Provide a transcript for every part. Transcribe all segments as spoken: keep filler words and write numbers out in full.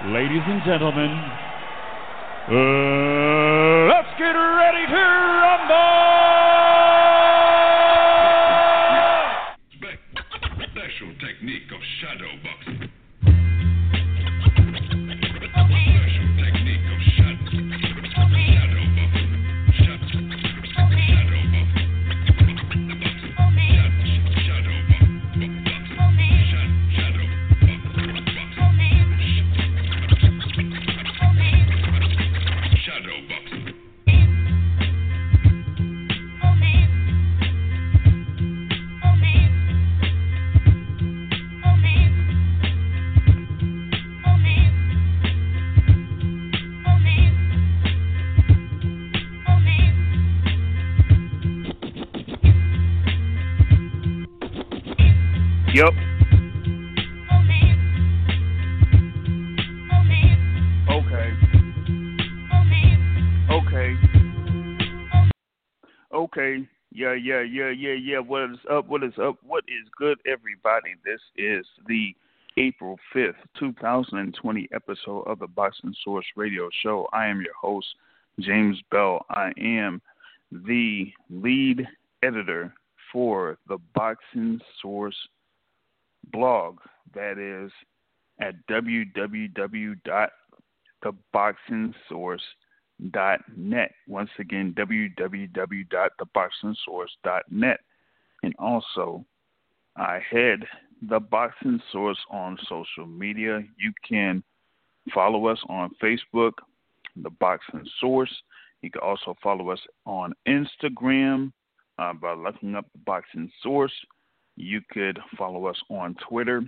Ladies and gentlemen, uh, let's get ready to rumble! Spe- special technique of shadow boxing. Yep. Okay. Okay. Okay. Yeah, yeah, yeah, yeah, yeah. What is up? What is up? What is good, everybody? This is the April fifth, twenty twenty episode of the Boxing Source Radio Show. I am your host, James Bell. I am the lead editor for the Boxing Source blog, that is at w w w dot the boxing source dot net. Once again, w w w dot the boxing source dot net. And also, I head the Boxing Source on social media. You can follow us on Facebook, the Boxing Source. You can also follow us on Instagram uh, by looking up the Boxing Source. You could follow us on Twitter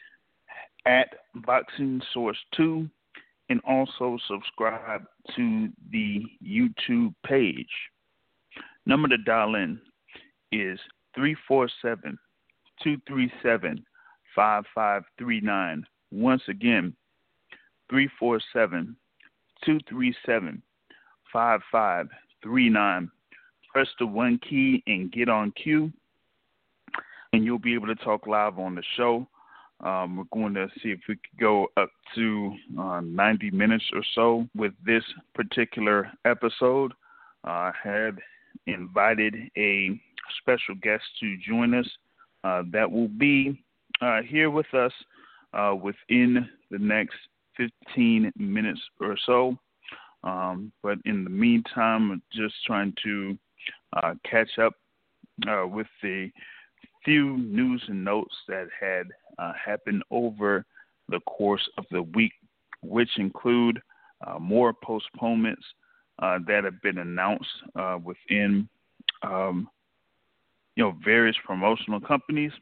at Boxing Source two, and also subscribe to the YouTube page. Number to dial in is three four seven, two three seven, five five three nine. Once again, three four seven, two three seven, five five three nine. Press the one key and get on cue, and you'll be able to talk live on the show. Um, we're going to see if we could go up to uh, ninety minutes or so with this particular episode. Uh, I had invited a special guest to join us uh, that will be uh, here with us uh, within the next fifteen minutes or so. Um, but in the meantime, I'm just trying to uh, catch up uh, with the few news and notes that had uh, happened over the course of the week, which include uh, more postponements uh, that have been announced uh, within, um, you know, various promotional companies.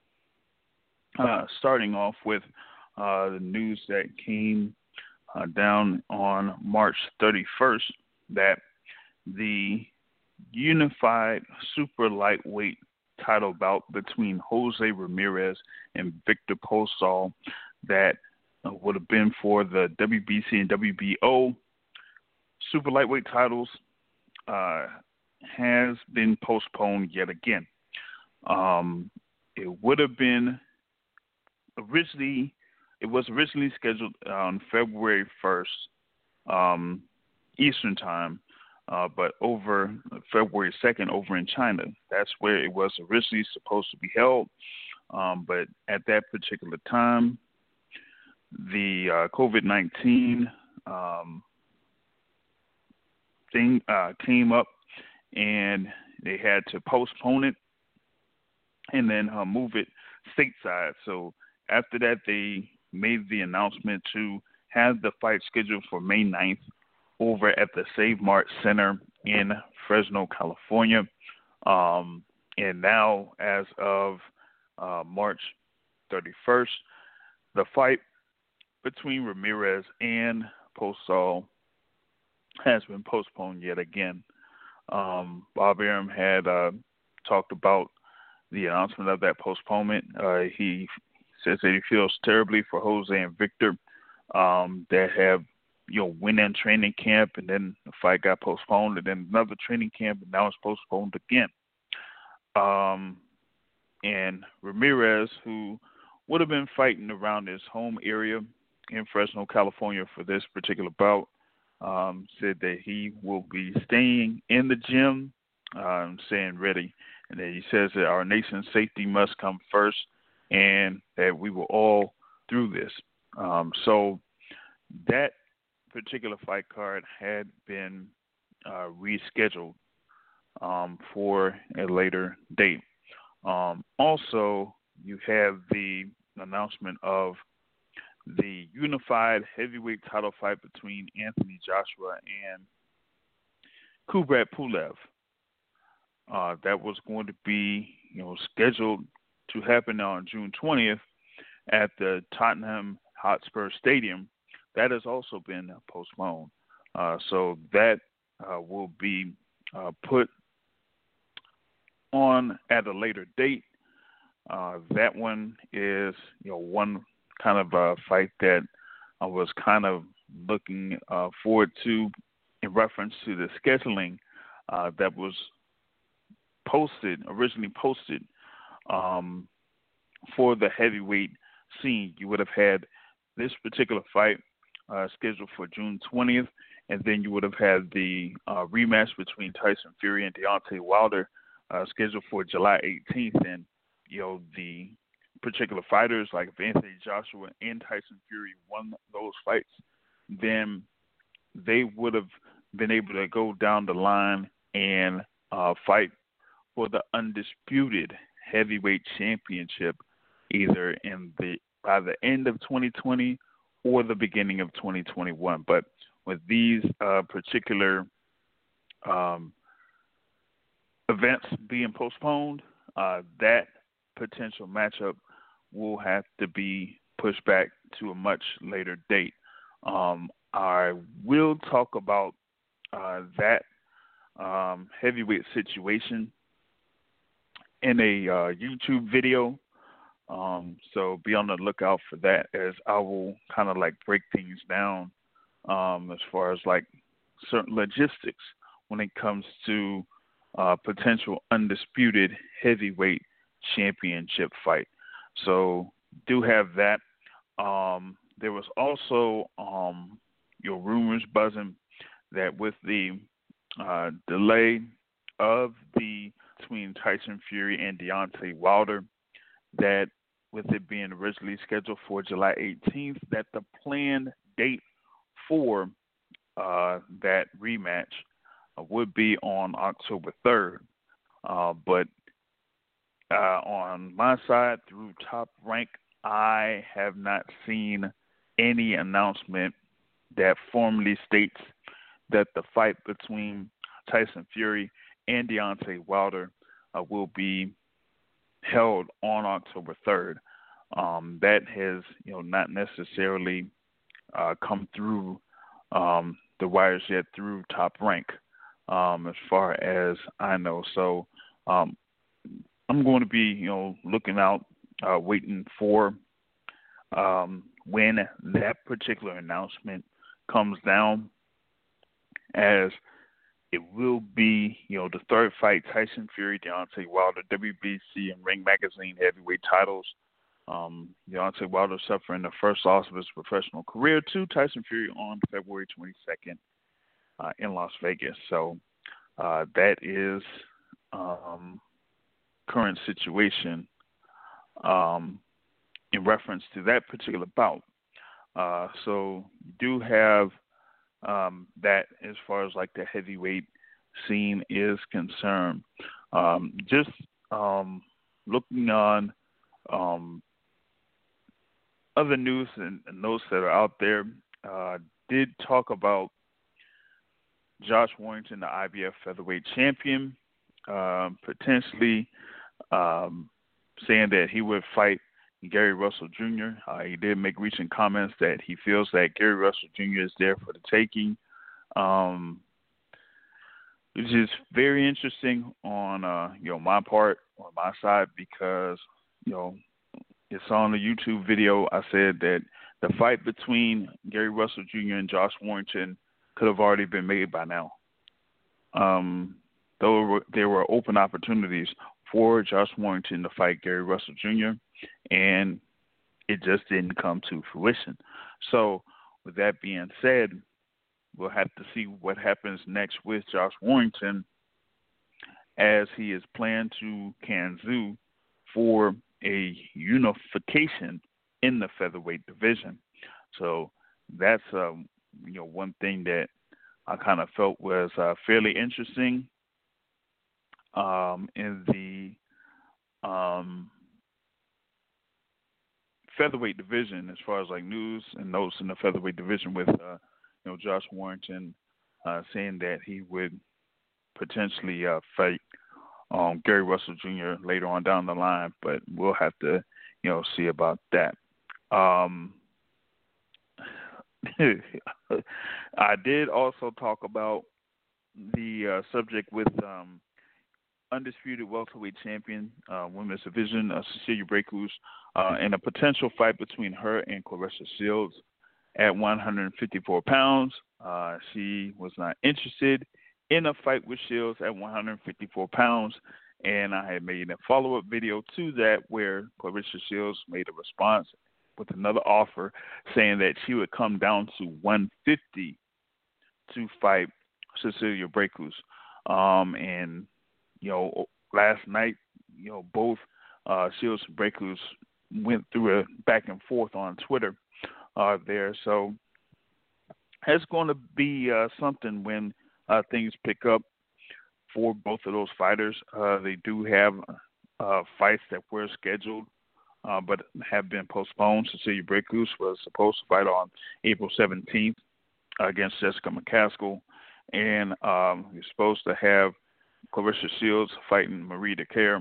Uh, starting off with uh, the news that came uh, down on March thirty-first, that the unified super lightweight title bout between Jose Ramirez and Victor Postol that uh, would have been for the W B C and W B O super lightweight titles uh, has been postponed yet again. Um, it would have been originally, it was originally scheduled on February first, um, Eastern time, Uh, but over February second, over in China, that's where it was originally supposed to be held. Um, but at that particular time, the uh, COVID nineteen um, thing uh, came up, and they had to postpone it and then uh, move it stateside. So after that, they made the announcement to have the fight scheduled for May ninth over at the Save Mart Center in Fresno, California. Um, and now, as of uh, March thirty-first, the fight between Ramirez and Postol has been postponed yet again. Um, Bob Arum had uh, talked about the announcement of that postponement. Uh, he says that he feels terribly for Jose and Victor um, that have you know, went in training camp, and then the fight got postponed, and then another training camp, and now it's postponed again. Um, and Ramirez, who would have been fighting around his home area in Fresno, California for this particular bout, um, said that he will be staying in the gym, um, staying ready, and that he says that our nation's safety must come first and that we will all through this. Um, so that particular fight card had been uh, rescheduled um, for a later date. Um, also, you have the announcement of the unified heavyweight title fight between Anthony Joshua and Kubrat Pulev. Uh, that was going to be, you know, scheduled to happen on June twentieth at the Tottenham Hotspur Stadium. That has also been postponed. Uh, so that uh, will be uh, put on at a later date. Uh, that one is, you know, one kind of a fight that I was kind of looking uh, forward to in reference to the scheduling uh, that was posted, originally posted um, for the heavyweight scene. You would have had this particular fight uh, scheduled for June twentieth, and then you would have had the uh, rematch between Tyson Fury and Deontay Wilder uh, scheduled for July eighteenth. And, you know, the particular fighters, like if Anthony Joshua and Tyson Fury won those fights, then they would have been able to go down the line and uh, fight for the undisputed heavyweight championship, either in the by the end of twenty twenty or the beginning of twenty twenty-one. But with these uh, particular um, events being postponed, uh, that potential matchup will have to be pushed back to a much later date. Um, I will talk about uh, that um, heavyweight situation in a uh, YouTube video. Um, so be on the lookout for that, as I will kind of like break things down um, as far as like certain logistics when it comes to uh, potential undisputed heavyweight championship fight. So do have that. Um, there was also um, your rumors buzzing that with the uh, delay of the between Tyson Fury and Deontay Wilder, that with it being originally scheduled for July eighteenth, that the planned date for uh, that rematch uh, would be on October third. Uh, but uh, on my side, through Top Rank, I have not seen any announcement that formally states that the fight between Tyson Fury and Deontay Wilder uh, will be held on October third. Um, that has, you know, not necessarily uh, come through um, the wires yet through Top Rank, um, as far as I know. So um, I'm going to be, you know, looking out, uh, waiting for um, when that particular announcement comes down, as it will be, you know, the third fight, Tyson Fury, Deontay Wilder, W B C and Ring Magazine heavyweight titles. Um, Deontay Wilder suffering the first loss of his professional career to Tyson Fury on February twenty-second uh, in Las Vegas. So uh, that is um, current situation um, in reference to that particular bout. Uh, so you do have Um, that as far as like the heavyweight scene is concerned. Um, just um, looking on um, other news and, and those that are out there, uh, did talk about Josh Warrington, the I B F featherweight champion, uh, potentially um, saying that he would fight Gary Russell Junior Uh, he did make recent comments that he feels that Gary Russell Junior is there for the taking, um, which is very interesting on uh, you know my part, on my side, because you know it's on the YouTube video. I said that the fight between Gary Russell Junior and Josh Warrington could have already been made by now. Um, though there were open opportunities for Josh Warrington to fight Gary Russell Junior, and it just didn't come to fruition. So, with that being said, we'll have to see what happens next with Josh Warrington, as he is planned to Kanzu for a unification in the featherweight division. So that's um, you know one thing that I kind of felt was uh, fairly interesting um, in the um, featherweight division, as far as like news and notes in the featherweight division, with uh, you know Josh Warrington uh, saying that he would potentially uh, fight um, Gary Russell Junior later on down the line, but we'll have to you know see about that. Um, I did also talk about the uh, subject with um, undisputed welterweight champion, uh, women's division, uh, Cecilia Brækhus, uh, and a potential fight between her and Claressa Shields at one hundred fifty-four pounds. Uh, she was not interested in a fight with Shields at one hundred fifty-four pounds, and I had made a follow-up video to that where Claressa Shields made a response with another offer saying that she would come down to one fifty to fight Cecilia Brækhus. Um, and, you know, last night, you know, both uh, Shields and Brækhus went through a back and forth on Twitter uh, there. So it's going to be uh, something when uh, things pick up for both of those fighters. Uh, they do have uh, fights that were scheduled Uh, but have been postponed. Cecilia Brækhus was supposed to fight on April seventeenth against Jessica McCaskill, and um, you're supposed to have Claressa Shields fighting Marie Dicaire.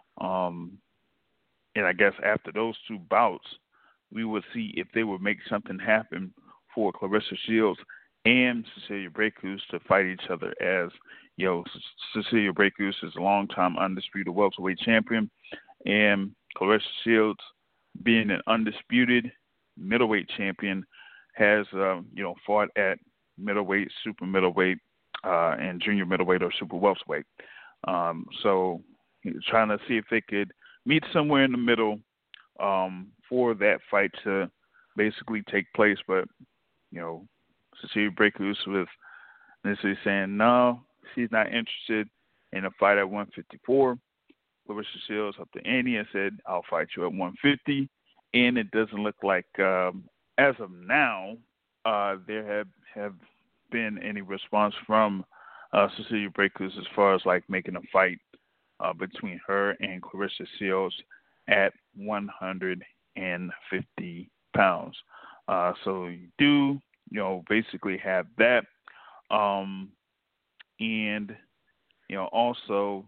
Um, and I guess after those two bouts, we would see if they would make something happen for Claressa Shields and Cecilia Brækhus to fight each other, as you know, Cecilia Brækhus is a long-time undisputed welterweight champion, and Claressa Shields, being an undisputed middleweight champion, has uh, you know fought at middleweight, super middleweight, uh, and junior middleweight or super welterweight. Um, so, trying to see if they could meet somewhere in the middle um, for that fight to basically take place. But you know, Cecilia Brækhus was initially saying no, she's not interested in a fight at one fifty-four. Claressa Shields up to Andy and said, I'll fight you at one fifty. And it doesn't look like, um, as of now, uh, there have, have been any response from uh, Cecilia Brækhus as far as like making a fight uh, between her and Claressa Shields at one hundred fifty pounds. Uh, so you do, you know, basically have that. Um, and, you know, also,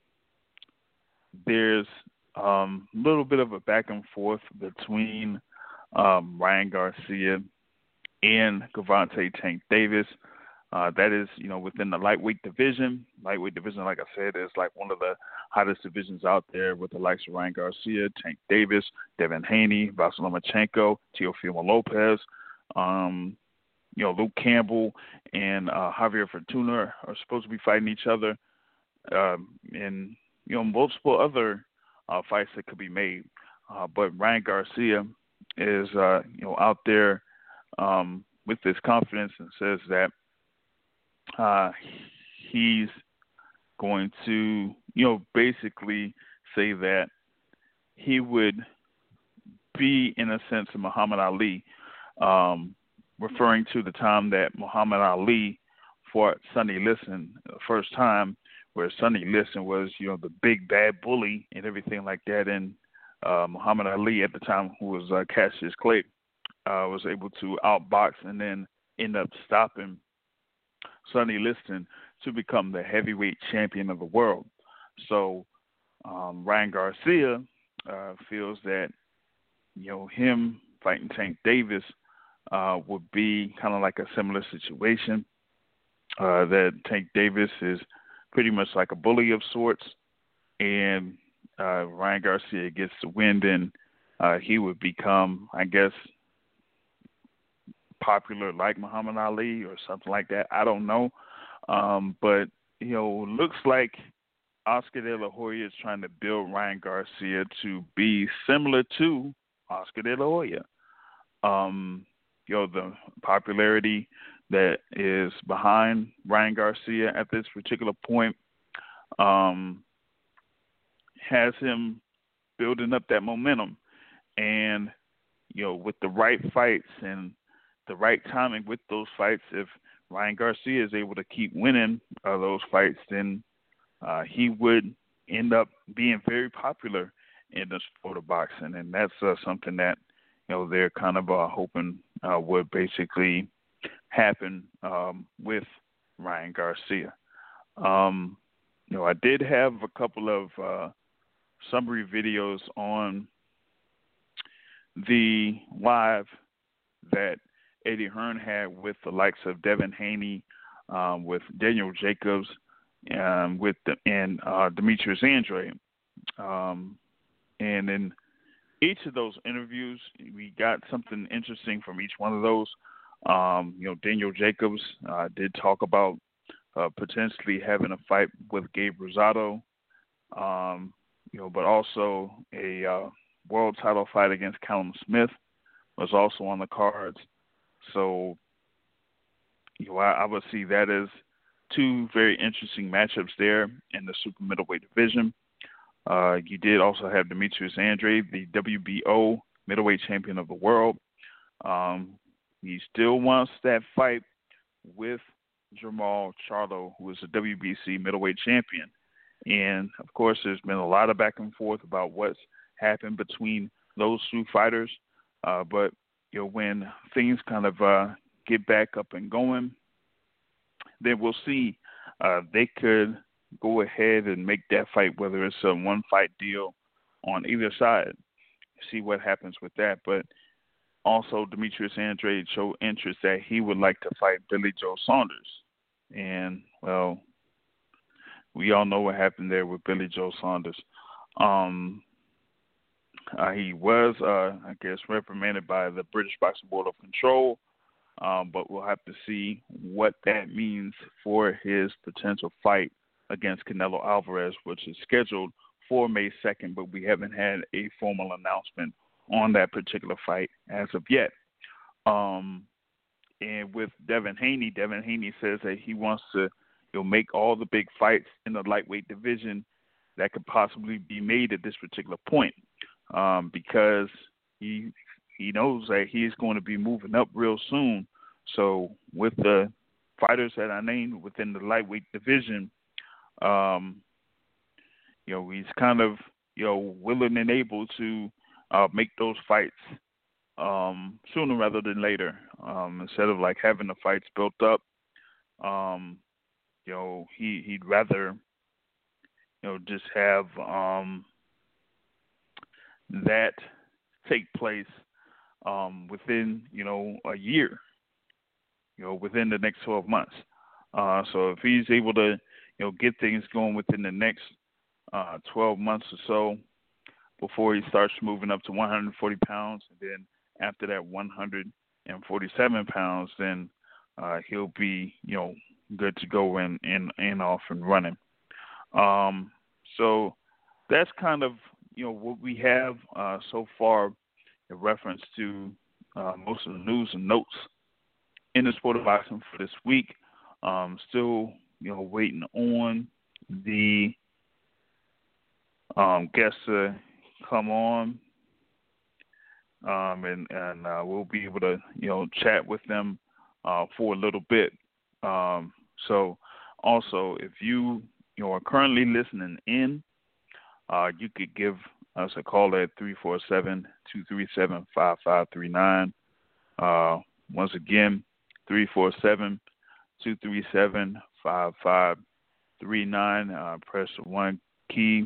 there's a um, little bit of a back and forth between um, Ryan Garcia and Gervonta Tank Davis. Uh, that is, you know, within the lightweight division. Lightweight division, like I said, is like one of the hottest divisions out there with the likes of Ryan Garcia, Tank Davis, Devin Haney, Vasily Lomachenko, Teofimo Lopez. Um, you know, Luke Campbell and uh, Javier Fortuna are supposed to be fighting each other. Um, and you know, multiple other uh, fights that could be made. Uh, but Ryan Garcia is, uh, you know, out there um, with this confidence and says that uh, he's going to, you know, basically say that he would be, in a sense, a Muhammad Ali, um, referring to the time that Muhammad Ali fought Sonny Liston the first time, where Sonny Liston was, you know, the big bad bully and everything like that. And uh, Muhammad Ali at the time, who was uh, Cassius Clay, uh, was able to outbox and then end up stopping Sonny Liston to become the heavyweight champion of the world. So um, Ryan Garcia uh, feels that, you know, him fighting Tank Davis uh, would be kind of like a similar situation, uh, that Tank Davis is pretty much like a bully of sorts, and uh, Ryan Garcia gets the wind, and uh, he would become, I guess, popular like Muhammad Ali or something like that. I don't know. Um, but, you know, looks like Oscar De La Hoya is trying to build Ryan Garcia to be similar to Oscar De La Hoya. Um, you know, the popularity that is behind Ryan Garcia at this particular point um, has him building up that momentum. And, you know, with the right fights and the right timing with those fights, if Ryan Garcia is able to keep winning uh, those fights, then uh, he would end up being very popular in the sport of boxing. And that's uh, something that, you know, they're kind of uh, hoping uh, would basically happen um, with Ryan Garcia. Um, you know, I did have a couple of uh, summary videos on the live that Eddie Hearn had with the likes of Devin Haney, um, with Daniel Jacobs, um, with the, and uh, Demetrius Andrade. Um, and in each of those interviews, we got something interesting from each one of those. Um, you know, Daniel Jacobs uh, did talk about uh, potentially having a fight with Gabe Rosado, um, you know, but also a uh, world title fight against Callum Smith was also on the cards. So, you know, I, I would see that as two very interesting matchups there in the super middleweight division. Uh, you did also have Demetrius Andrade, the W B O middleweight champion of the world. Um, he still wants that fight with Jermall Charlo, who is a W B C middleweight champion. And, of course, there's been a lot of back and forth about what's happened between those two fighters. Uh, but, you know, when things kind of uh, get back up and going, then we'll see. Uh, they could go ahead and make that fight, whether it's a one-fight deal on either side, see what happens with that. But also Demetrius Andrade showed interest that he would like to fight Billy Joe Saunders. And, well, we all know what happened there with Billy Joe Saunders. Um, uh, he was, uh, I guess, reprimanded by the British Boxing Board of Control, um, but we'll have to see what that means for his potential fight against Canelo Alvarez, which is scheduled for May second, but we haven't had a formal announcement on that particular fight as of yet. Um, and with Devin Haney, Devin Haney says that he wants to, you know, make all the big fights in the lightweight division that could possibly be made at this particular point, um, because he he knows that he's going to be moving up real soon. So with the fighters that I named within the lightweight division, um, you know, he's kind of, you know, willing and able to uh, make those fights um, sooner rather than later, um, instead of like having the fights built up. Um, you know, he he'd rather, you know, just have um, that take place um, within, you know, a year, you know, within the next twelve months. Uh, so if he's able to, you know, get things going within the next uh, twelve months or so before he starts moving up to one hundred forty pounds, and then after that one hundred forty-seven pounds, then uh, he'll be, you know, good to go and, and, and off and running. Um, so that's kind of, you know, what we have uh, so far in reference to uh, most of the news and notes in the sport of boxing for this week. Um, still, you know, waiting on the um, guests to come on, um, and and uh, we'll be able to, you know, chat with them uh, for a little bit. Um, so, also, if you you know are currently listening in, uh, you could give us a call at three four seven, two three seven, five five three nine. Uh, once again, three four seven, two three seven, five five three nine. Uh, press the one key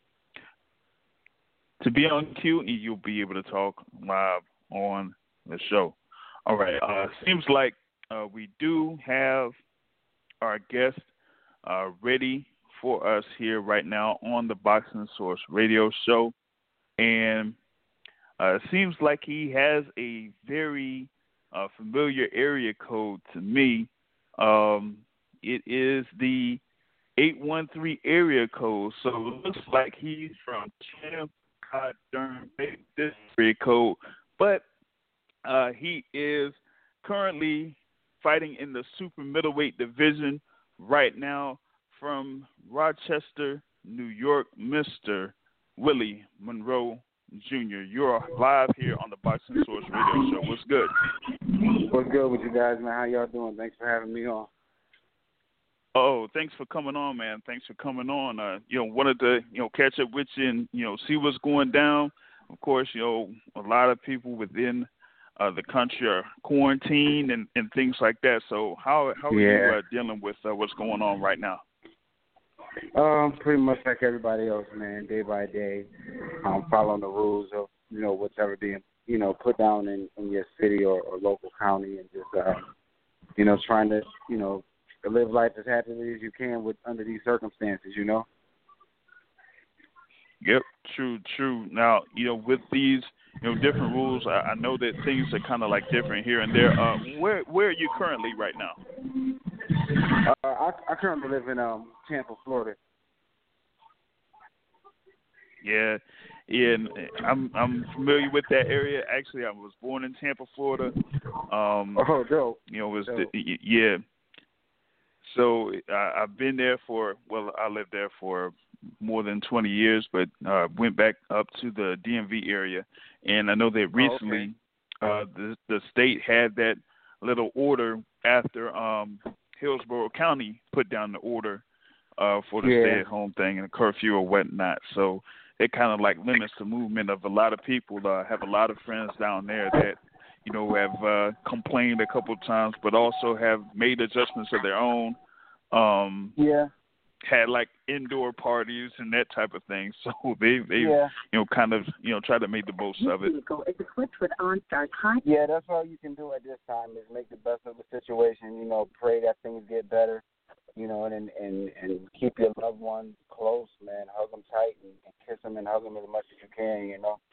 to be on queue, and you'll be able to talk live on the show. All right. Uh, seems like uh, we do have our guest uh, ready for us here right now on the Boxing Source Radio Show, and uh, it seems like he has a very uh, familiar area code to me. Um, it is the eight one three area code, so it looks like he's from Tampa. God darn, this area code, but uh, he is currently fighting in the super middleweight division right now from Rochester, New York, Mister Willie Monroe Junior You're live here on the Boxing Source Radio Show. What's good? What's good with you guys, man? How y'all doing? Thanks for having me on. Oh, thanks for coming on, man. Thanks for coming on. Uh, you know, wanted to, you know, catch up with you and, you know, see what's going down. Of course, you know, a lot of people within uh, the country are quarantined and, and things like that. So how how are yeah. you uh, dealing with uh, what's going on right now? Um, pretty much like everybody else, man, day by day, um, following the rules of, you know, whatever being, you know, put down in, in your city or, or local county and just, uh, you know, trying to, you know, live life as happily as you can with under these circumstances, you know? Yep, true, true. Now, you know, with these, you know, different rules, I, I know that things are kind of like different here and there. Uh, where where are you currently right now? Uh, I, I currently live in um, Tampa, Florida. Yeah, yeah, and I'm I'm familiar with that area. Actually, I was born in Tampa, Florida. Um, oh, dope. You know, it was dope. the, yeah. So I, I've been there for well, I lived there for more than twenty years, but uh, went back up to the D M V area, and I know that recently oh, okay. uh, the the state had that little order after um, Hillsborough County put down the order uh, for the yeah. stay-at-home thing and the curfew or whatnot. So it kind of like limits the movement of a lot of people. Uh, I have a lot of friends down there that, you know, have uh, complained a couple of times, but also have made adjustments of their own. Um, yeah. Had like indoor parties and that type of thing. So they, they yeah. you know, kind of, you know, try to make the most of it. It's equipped with OnStar time. Yeah, that's all you can do at this time is make the best of the situation. You know, pray that things get better. You know, and and and keep your loved ones close, man. Hug them tight and, and kiss them and hug them as much as you can. You know.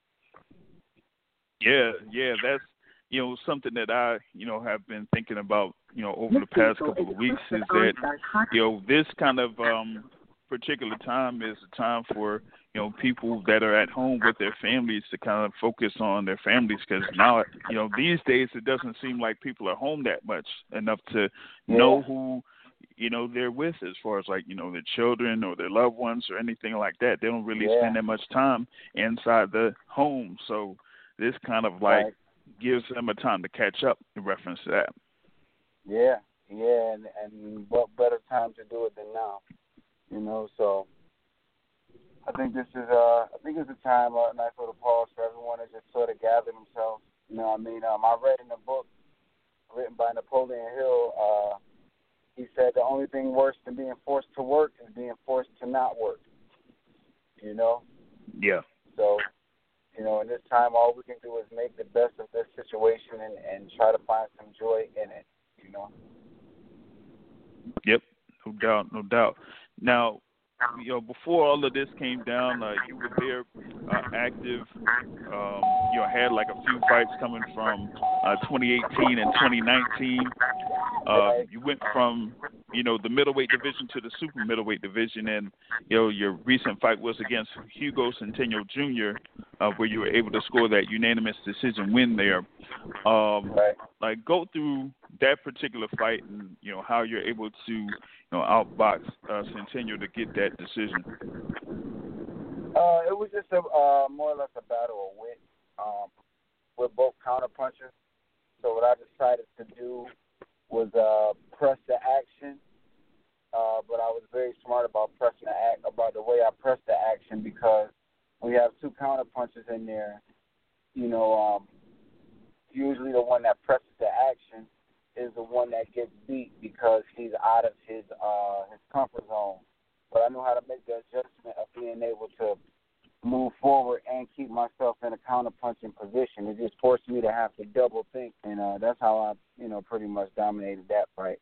Yeah, yeah, that's, you know, something that I, you know, have been thinking about, you know, over the past couple of weeks is that, you know, this kind of um, particular time is a time for, you know, people that are at home with their families to kind of focus on their families, because now, you know, these days it doesn't seem like people are home that much enough to yeah. know who, you know, they're with as far as like, you know, their children or their loved ones or anything like that. They don't really yeah. spend that much time inside the home. So this kind of like right. gives them a time to catch up in reference to that. Yeah, yeah, and, and what better time to do it than now, you know? So I think this is uh, I think it's a time, a nice little pause for everyone to just sort of gather themselves. You know, what I mean, um, I read in a book written by Napoleon Hill. Uh, he said the only thing worse than being forced to work is being forced to not work. You know? Yeah. So. You know, in this time, all we can do is make the best of this situation and, and try to find some joy in it, you know? Yep, no doubt, no doubt. Now, you know, before all of this came down, uh, you were there uh, active, um, you know, had like a few fights coming from uh, twenty eighteen and twenty nineteen. Uh, you went from, you know, the middleweight division to the super middleweight division, and, you know, your recent fight was against Hugo Centeno Junior, uh, where you were able to score that unanimous decision win there. Um, right. Like, go through that particular fight and, you know, how you're able to, you know, outbox uh, Centeno to get that decision. Uh, it was just a uh, more or less a battle of wit. Um, we're both counterpunchers, so what I decided to do was uh, press the action, uh, but I was very smart about pressing the act about the way I pressed the action, because when you have two counter punches in there, you know, um, usually the one that presses the action is the one that gets beat because he's out of his uh, his comfort zone. But I knew how to make the adjustment of being able to move forward and keep myself in a counter-punching position. It just forced me to have to double think, and uh, that's how I, you know, pretty much dominated that fight.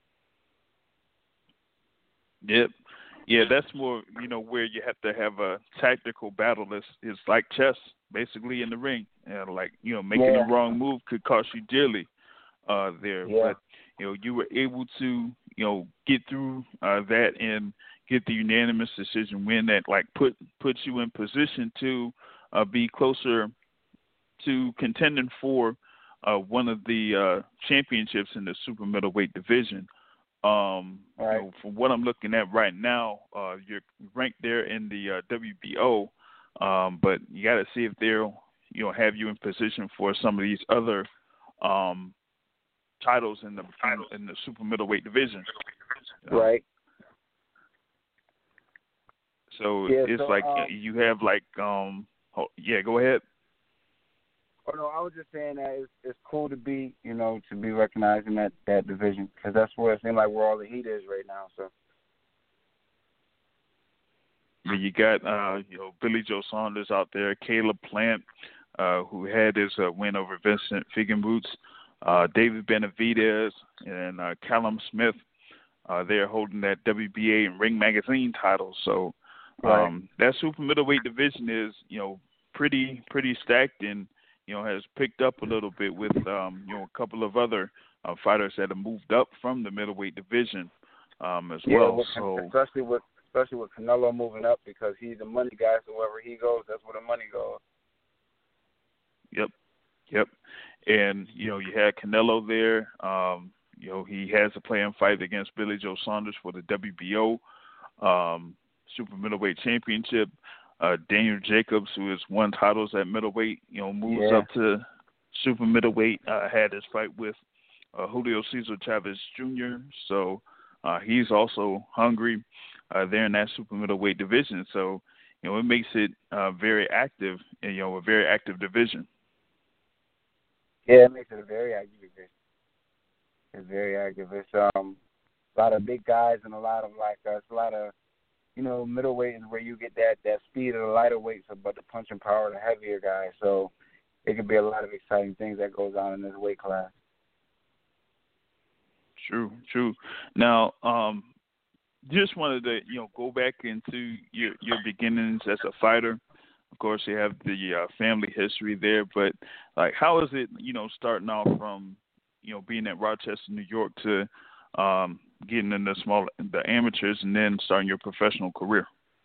Yep. Yeah, that's more, you know, where you have to have a tactical battle. It's, it's like chess, basically, in the ring. And like, you know, making yeah. the wrong move could cost you dearly uh, there. Yeah. But, you know, you were able to, you know, get through uh, that and get the unanimous decision win that, like, put puts you in position to uh, be closer to contending for uh, one of the uh, championships in the super middleweight division. Um, right. you know, from what I'm looking at right now, uh, you're ranked there in the uh, W B O, um, but you got to see if they'll, you know, have you in position for some of these other um, titles in the in the super middleweight division. You know? Right. So yeah, it's so, like um, you have like, um, oh, yeah, go ahead. Oh no, I was just saying that it's, it's cool to be, you know, to be recognized in that, that division because that's where it seems like where all the heat is right now. So. Yeah, you got uh, you know, Billy Joe Saunders out there, Caleb Plant, uh, who had his uh, win over Vincent Figueroa, uh, David Benavidez, and uh, Callum Smith. Uh, they're holding that W B A and Ring Magazine title. So um, right. that super middleweight division is, you know, pretty pretty stacked and, you know, has picked up a little bit with, um, you know, a couple of other uh, fighters that have moved up from the middleweight division um, as yeah, well. with, So especially with especially with Canelo moving up because he's a money guy. So wherever he goes, that's where the money goes. Yep, yep. And you know, you had Canelo there. Um, you know, he has a play-in fight against Billy Joe Saunders for the W B O um, super middleweight championship. Uh, Daniel Jacobs, who has won titles at middleweight, you know, moves yeah. up to super middleweight. Uh, had his fight with uh, Julio Cesar Chavez Junior So uh, he's also hungry uh, there in that super middleweight division. So you know, it makes it uh, very active, and, you know, a very active division. Yeah, it makes it a very active division. It's very active. It's um a lot of big guys and a lot of like uh, it's a lot of, you know, middleweight is where you get that, that speed of the lighter weights, but the punching power of the heavier guys. So it could be a lot of exciting things that goes on in this weight class. True, true. Now, um, just wanted to, you know, go back into your your beginnings as a fighter. Of course, you have the uh, family history there, but like, how is it, you know, starting off from, you know, being at Rochester, New York, to um, getting in the small, the amateurs, and then starting your professional career?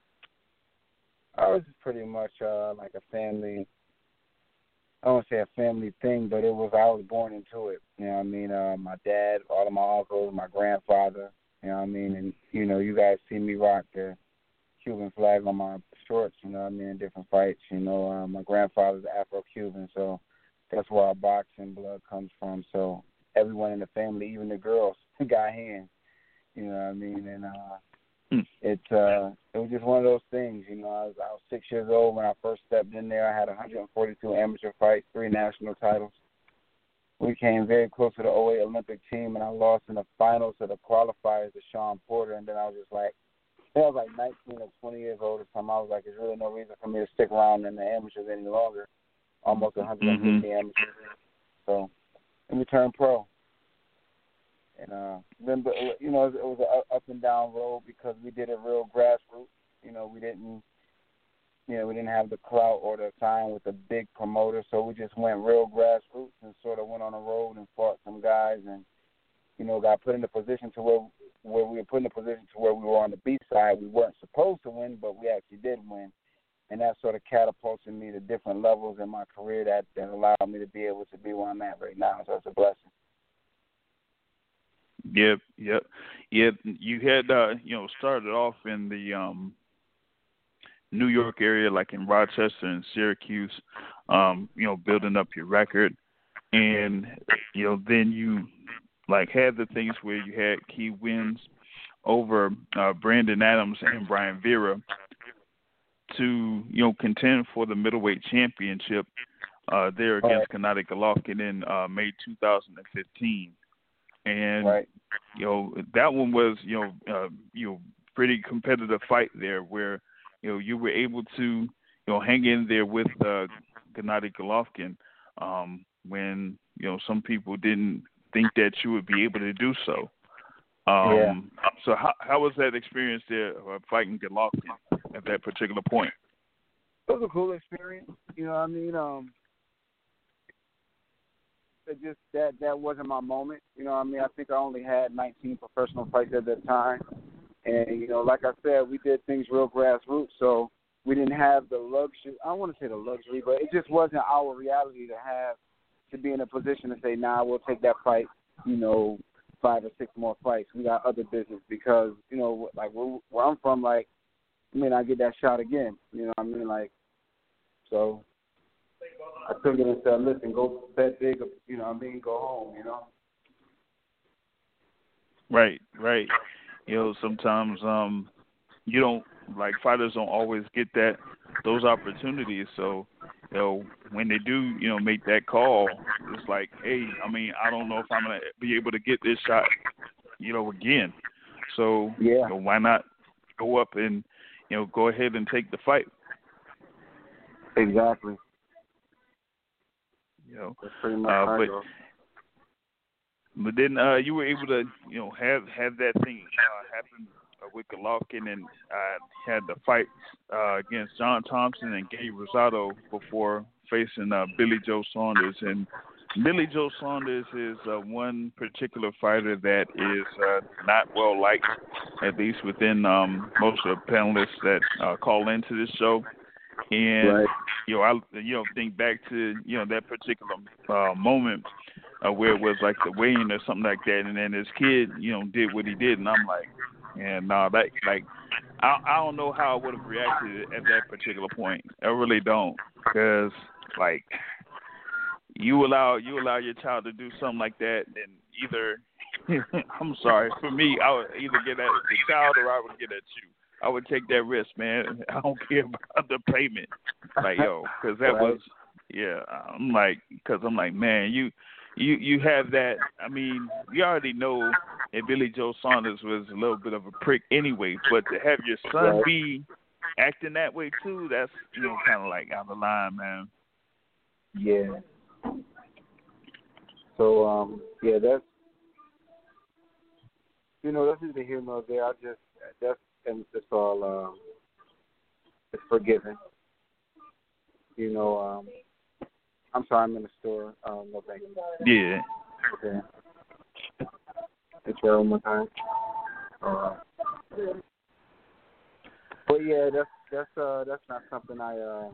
I was pretty much uh, like a family. I don't want to say a family thing, but it was I was born into it. You know what I mean? Uh, my dad, all of my uncles, my grandfather. You know what I mean? And you know, you guys see me rock the Cuban flag on my shorts. You know what I mean? In different fights. You know, uh, my grandfather's Afro-Cuban, so that's where our boxing blood comes from. So everyone in the family, even the girls, got hands. You know what I mean? And uh, Hmm. it uh, it was just one of those things. You know, I was, I was six years old when I first stepped in there. I had one hundred forty-two amateur fights, three national titles. We came very close to the oh eight Olympic team, and I lost in the finals to the qualifiers to Sean Porter. And then I was just like, I was like nineteen or twenty years old at the time. I was like, there's really no reason for me to stick around in the amateurs any longer. Almost one hundred fifty Mm-hmm. amateurs. So let me turn pro. And uh, then, you know, it was an up and down road because we did it real grassroots. You know, we didn't, you know, we didn't have the clout or the time with the big promoter, so we just went real grassroots and sort of went on the road and fought some guys, and you know, got put in the position to where where we were put in the position to where we were on the B side. We weren't supposed to win, but we actually did win, and that sort of catapulted me to different levels in my career that, that allowed me to be able to be where I'm at right now. So it's a blessing. Yep, yep, yep. You had, uh, you know, started off in the um, New York area, like in Rochester and Syracuse, um, you know, building up your record, and you know, then you like had the things where you had key wins over uh, Brandon Adams and Brian Vera to, you know, contend for the middleweight championship uh, there against Gennady Golovkin in uh, May two thousand fifteen. And, right. you know, that one was, you know, uh, you know, pretty competitive fight there where, you know, you were able to, you know, hang in there with uh, Gennady Golovkin um, when, you know, some people didn't think that you would be able to do so. Um, yeah. So how how was that experience there, uh, fighting Golovkin at that particular point? It was a cool experience. You know what I mean? Um, It just that that wasn't my moment. You know what I mean? I think I only had nineteen professional fights at that time. And, you know, like I said, we did things real grassroots, so we didn't have the luxury. I don't want to say the luxury, but it just wasn't our reality to have to be in a position to say, nah, we'll take that fight, you know, five or six more fights. We got other business because, you know, like where, where I'm from, like, I mean, I get that shot again. You know what I mean? Like, so I took it and said, listen, go bet big, you know what I mean, go home, you know? Right, right. You know, sometimes um, you don't, like, fighters don't always get that, those opportunities. So, you know, when they do, you know, make that call, it's like, hey, I mean, I don't know if I'm going to be able to get this shot, you know, again. So, yeah. you know, why not go up and, you know, go ahead and take the fight? Exactly. You know, That's pretty much uh, how but, it goes. but then uh, you were able to, you know, have, have that thing uh, happen uh, with Golovkin, and uh, had the fight uh, against John Thompson and Gabe Rosado before facing uh, Billy Joe Saunders. And Billy Joe Saunders is uh, one particular fighter that is uh, not well liked, at least within um, most of the panelists that uh, call into this show. And right. you know, I you know think back to you know that particular uh, moment uh, where it was like the weigh-in or something like that, and then his kid you know did what he did, and I'm like, and nah, that like I I don't know how I would have reacted at that particular point. I really don't, because like you allow you allow your child to do something like that, then either I'm sorry, for me, I would either get at the child or I would get at you. I would take that risk, man. I don't care about the payment. Like, yo, because that right. was, yeah, I'm like, because I'm like, man, you, you, you have that. I mean, you already know that Billy Joe Saunders was a little bit of a prick anyway, but to have your son right. be acting that way too, that's, you know, kind of like out of line, man. Yeah. So, um, yeah, that's, you know, that's neither here nor there. I just, that's, and it's all, um, it's forgiven. You know, um, I'm sorry, I'm in the store. Um, no thank you. Yeah. Okay. It's there one more time. Uh, but yeah, that's that's uh that's not something I uh,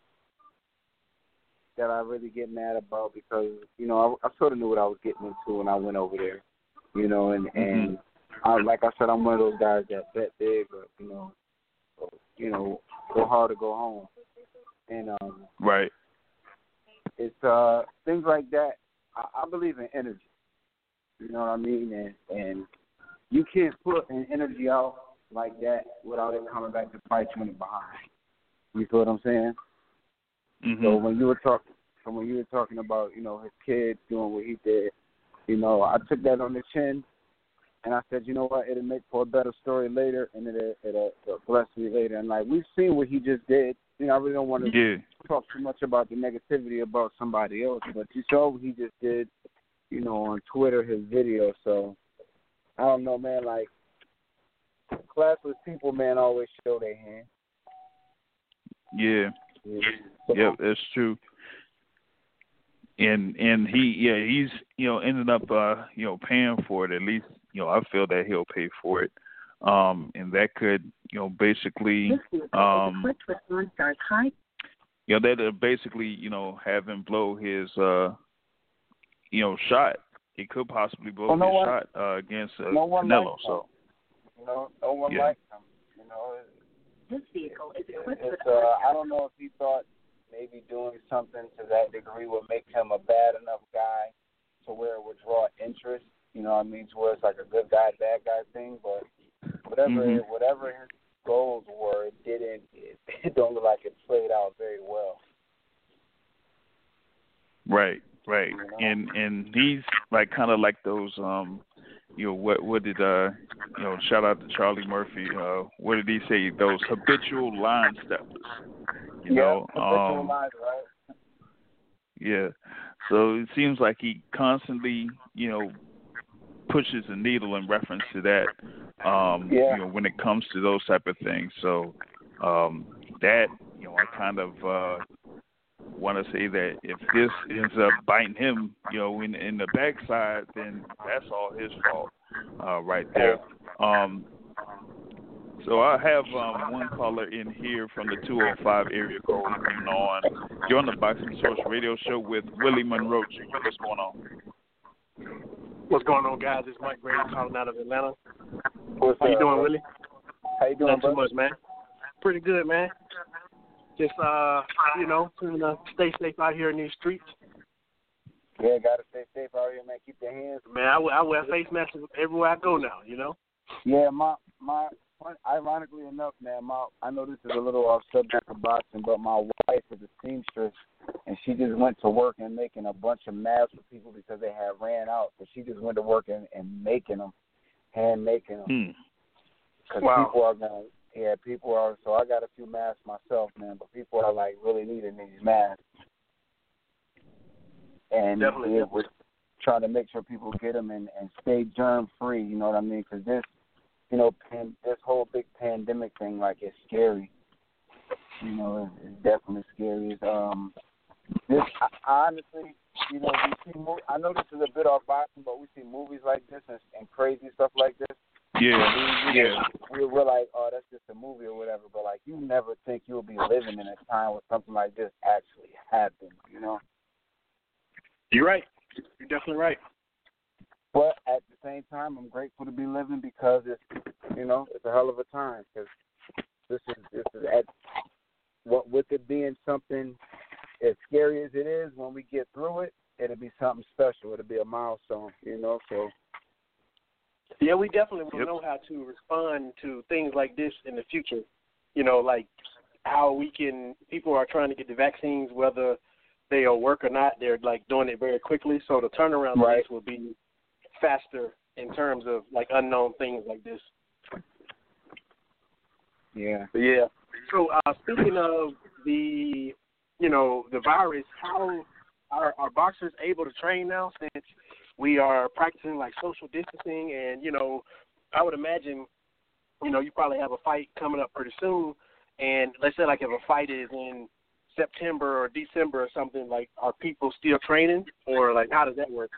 that I really get mad about, because you know I, I sort of knew what I was getting into when I went over there. You know, and and. Mm-hmm. I, like I said, I'm one of those guys that bet big, but you know, you know, go hard or go home, and um, right. It's uh things like that. I, I believe in energy. You know what I mean? And and you can't put an energy out like that without it coming back to bite you in the behind. You feel what I'm saying? Mm-hmm. So when you were talking, so when you were talking about, you know, his kid doing what he did, you know, I took that on the chin. And I said, you know what, it'll make for a better story later, and it'll, it'll, it'll bless me later. And, like, we've seen what he just did. You know, I really don't want to yeah. talk too much about the negativity about somebody else, but you saw what he just did, you know, on Twitter, his video. So, I don't know, man, like, classless people, man, always show their hand. Yeah. Yeah. So, yep, that's true. And and he yeah he's you know ended up uh you know paying for it. At least you know I feel that he'll pay for it, um and that could you know basically um you know that basically you know have him blow his uh you know shot. He could possibly blow well, no his one, shot uh, against uh, no one Canelo. Likes so you know no one yeah. likes him. You know this vehicle is equipped with. Uh, I don't know if he thought maybe doing something to that degree would make him a bad enough guy to where it would draw interest, you know what I mean, to where it's like a good guy, bad guy thing, but whatever mm-hmm. it, whatever his goals were, it didn't, it, it don't look like it played out very well. Right, right. You know? And and he's like kind of like those, um, you know, what what did, uh, you know, shout out to Charlie Murphy, uh, what did he say, those habitual line steppers. You yeah, know, um, lines, right? Yeah. So it seems like he constantly, you know, pushes the needle in reference to that. Um, yeah. You know, when it comes to those type of things. So um, that, you know, I kind of uh, want to say that if this ends up biting him, you know, in in the backside, then that's all his fault, uh, right there. Um, So I have um, one caller in here from the two oh five area code coming on. You're on the Boxing Source radio show with Willie Monroe Junior What's going on? What's going on, guys? It's Mike Brady calling out of Atlanta. What's How up, you doing, bro? Willie? How you doing, Not bro? too much, man. Pretty good, man. Just, uh, you know, trying to stay safe out here in these streets. Yeah, gotta stay safe out here, man. Keep your hands. Man, I, I wear face masks everywhere I go now, you know? Yeah, my my. Ironically enough, man, my I know this is a little off subject of boxing, but my wife is a seamstress, and she just went to work and making a bunch of masks for people because they had ran out. So she just went to work and, and making them, hand making them. Because Hmm. Wow. people are going, yeah, people are. So I got a few masks myself, man, but people are like really needing these masks, and Definitely, yeah, definitely. we're trying to make sure people get them and, and stay germ free. You know what I mean? Because this. You know, pan, this whole big pandemic thing, like, it's scary. You know, it's, it's definitely scary. It's, um, this, I, I honestly, you know, we see. I know this is a bit off boxing, but we see movies like this and, and crazy stuff like this. Yeah, we, yeah. We, we're like, oh, that's just a movie or whatever. But like, you never think you'll be living in a time where something like this actually happens. You know. You're right. You're definitely right. But at the same time, I'm grateful to be living because it's, you know, it's a hell of a time. Because this is this is at what with it being something as scary as it is. When we get through it, it'll be something special. It'll be a milestone, you know. So yeah, we definitely will Yep. know how to respond to things like this in the future. You know, like how we can. People are trying to get the vaccines, whether they are work or not. They're like doing it very quickly. So the turnaround Right. rates will be faster in terms of like unknown things like this. yeah. But yeah. So uh, speaking of the, you know, the virus, how are, are boxers able to train now since we are practicing like social distancing? And you know, I would imagine, you know, you probably have a fight coming up pretty soon. And let's say like if a fight is in September or December or something, like are people still training or like how does that work?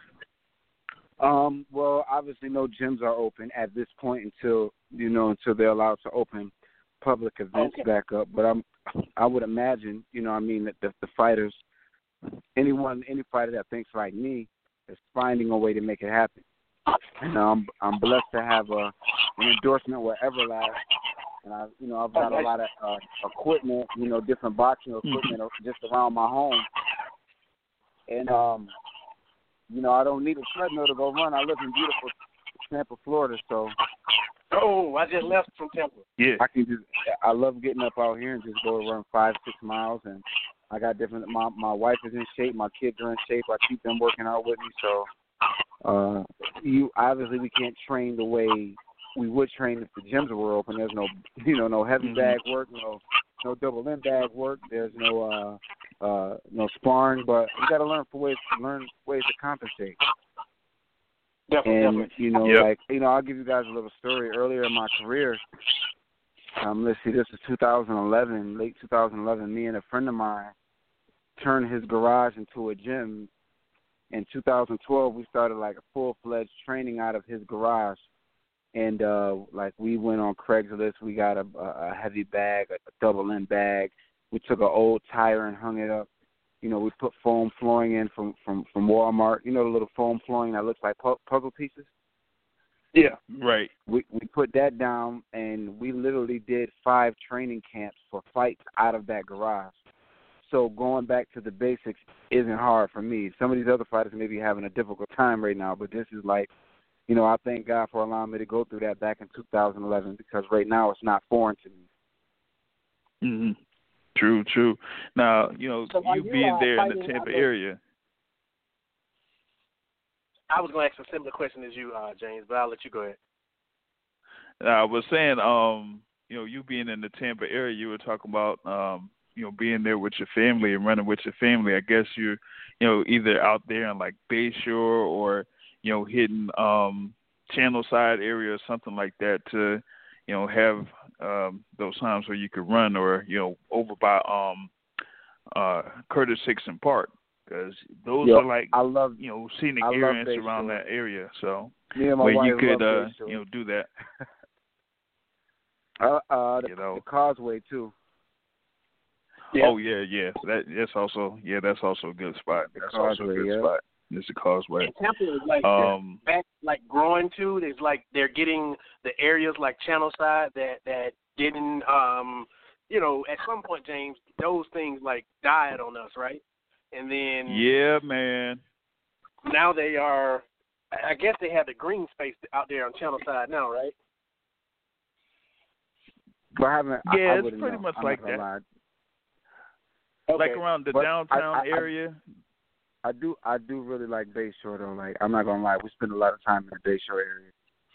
Um, well, obviously no gyms are open at this point until, you know, until they're allowed to open public events Okay. back up. But I'm, I would imagine, you know, I mean, that the, the fighters, anyone, any fighter that thinks like me is finding a way to make it happen. And um, I'm blessed to have a, an endorsement with Everlast. And I, you know, I've got a lot of uh, equipment, you know, different boxing equipment just around my home. And, um, you know, I don't need a treadmill to go run. I live in beautiful Tampa, Florida, so Oh, I just left from Tampa. Yeah. I can just. I love getting up out here and just go run five, six miles. And I got different. My my wife is in shape. My kids are in shape. I keep them working out with me. So, uh, you obviously we can't train the way we would train if the gyms were open. There's no, you know, no heavy Mhm. bag work, no no double end bag work. There's no uh uh no sparring. But you got to learn for ways learn ways to compensate. Definitely, And, definitely. you know, Yep. like, you know, I'll give you guys a little story. Earlier in my career, um, let's see, this is two thousand eleven, late two thousand eleven, me and a friend of mine turned his garage into a gym. In two thousand twelve, we started, like, a full-fledged training out of his garage. And, uh, like, we went on Craigslist. We got a, a heavy bag, a double-end bag. We took an old tire and hung it up. You know, we put foam flooring in from, from, from Walmart. You know the little foam flooring that looks like pu- puzzle pieces? Yeah. Right. We we put that down, and we literally did five training camps for fights out of that garage. So going back to the basics isn't hard for me. Some of these other fighters may be having a difficult time right now, but this is like, you know, I thank God for allowing me to go through that back in two thousand eleven because right now it's not foreign to me. Mm-hmm. True, true. Now, you know, So are you you, being uh, there in the fighting Tampa out area. I was going to ask a similar question as you, uh, James, but I'll let you go ahead. I was saying, um, you know, you being in the Tampa area, you were talking about, um, you know, being there with your family and running with your family. I guess you're, you know, either out there in like Bayshore or, you know, hitting um, Channel Side area or something like that to, you know, have um, those times where you could run, or you know, over by um, uh, Curtis Hickson Park, because those Yep. are like, I love you know, scenic I love areas Bayshore. around that area. So me and my where wife you could, love uh, Bayshore. you know, do that. Uh, uh, the, You know. the Causeway too. Yeah. Oh yeah, yeah. That that's also yeah, that's also a good spot. The That's also a Causeway, good yeah. spot. It's the Causeway. And Tampa is like Um, back, like growing too. There's like they're getting the areas like Channel Side that that didn't, um, you know, at some point, James, those things like died on us, right? And then yeah, man. now they are. I guess they have the green space out there on Channel Side now, right? But I haven't. I, Yeah, I it's wouldn't pretty know. much I'm like not gonna that. lie. Like Okay. around the But downtown I- I- I- area. I do. I do really like Bayshore though. Like I'm not gonna lie, we spend a lot of time in the Bayshore area.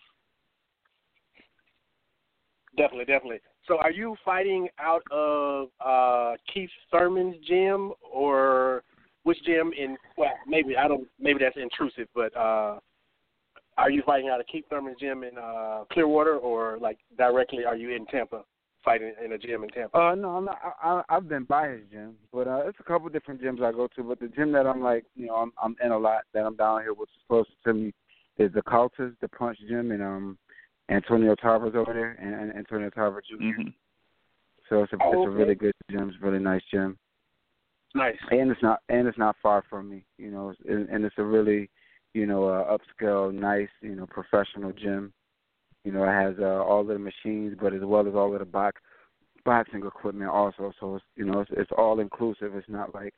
Definitely, definitely. So, are you fighting out of uh, Keith Thurman's gym, or which gym? In well, maybe I don't. Maybe that's intrusive, but uh, are you fighting out of Keith Thurman's gym in uh, Clearwater, or like directly? Are you in Tampa, fighting in a gym in Tampa? Uh, no, I'm not. I, I, I've been by his gym, but uh, it's a couple different gyms I go to. But the gym that I'm like, you know, I'm, I'm in a lot. That I'm down here, which is closest to me, is the Culters, the Punch Gym, and um, Antonio Tarver's over there, and, and Antonio Tarver Junior Mm-hmm. So it's a Oh, it's a okay. really good gym. It's a really nice gym, Nice. and it's not and it's not far from me. You know, and, and it's a really, you know, uh, upscale, nice, you know, professional gym. You know, it has uh, all of the machines, but as well as all of the box boxing equipment also. So it's you know it's, it's all inclusive. It's not like,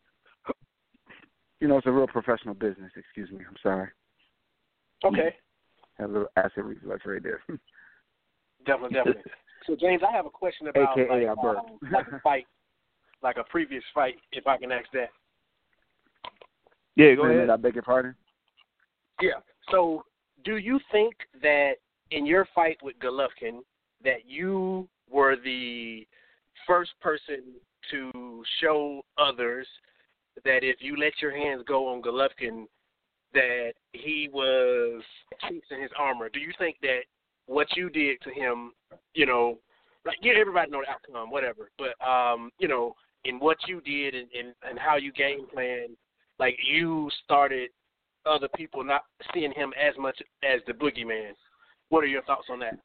you know, it's a real professional business. Excuse me. I'm sorry. Okay. Had a little acid reflux right there. Definitely, definitely. So, James, I have a question about A K A like, I burped. um, like a fight, like a previous fight, if I can ask that. Yeah, go Wait a ahead. minute, I beg your pardon? Yeah. So, do you think that in your fight with Golovkin, that you were the first person to show others that if you let your hands go on Golovkin, that he was chinks in his armor? Do you think that what you did to him, you know, like, yeah, everybody know the outcome, whatever, but, um, you know, in what you did and, and, and how you game plan, like you started other people not seeing him as much as the boogeyman. What are your thoughts on that?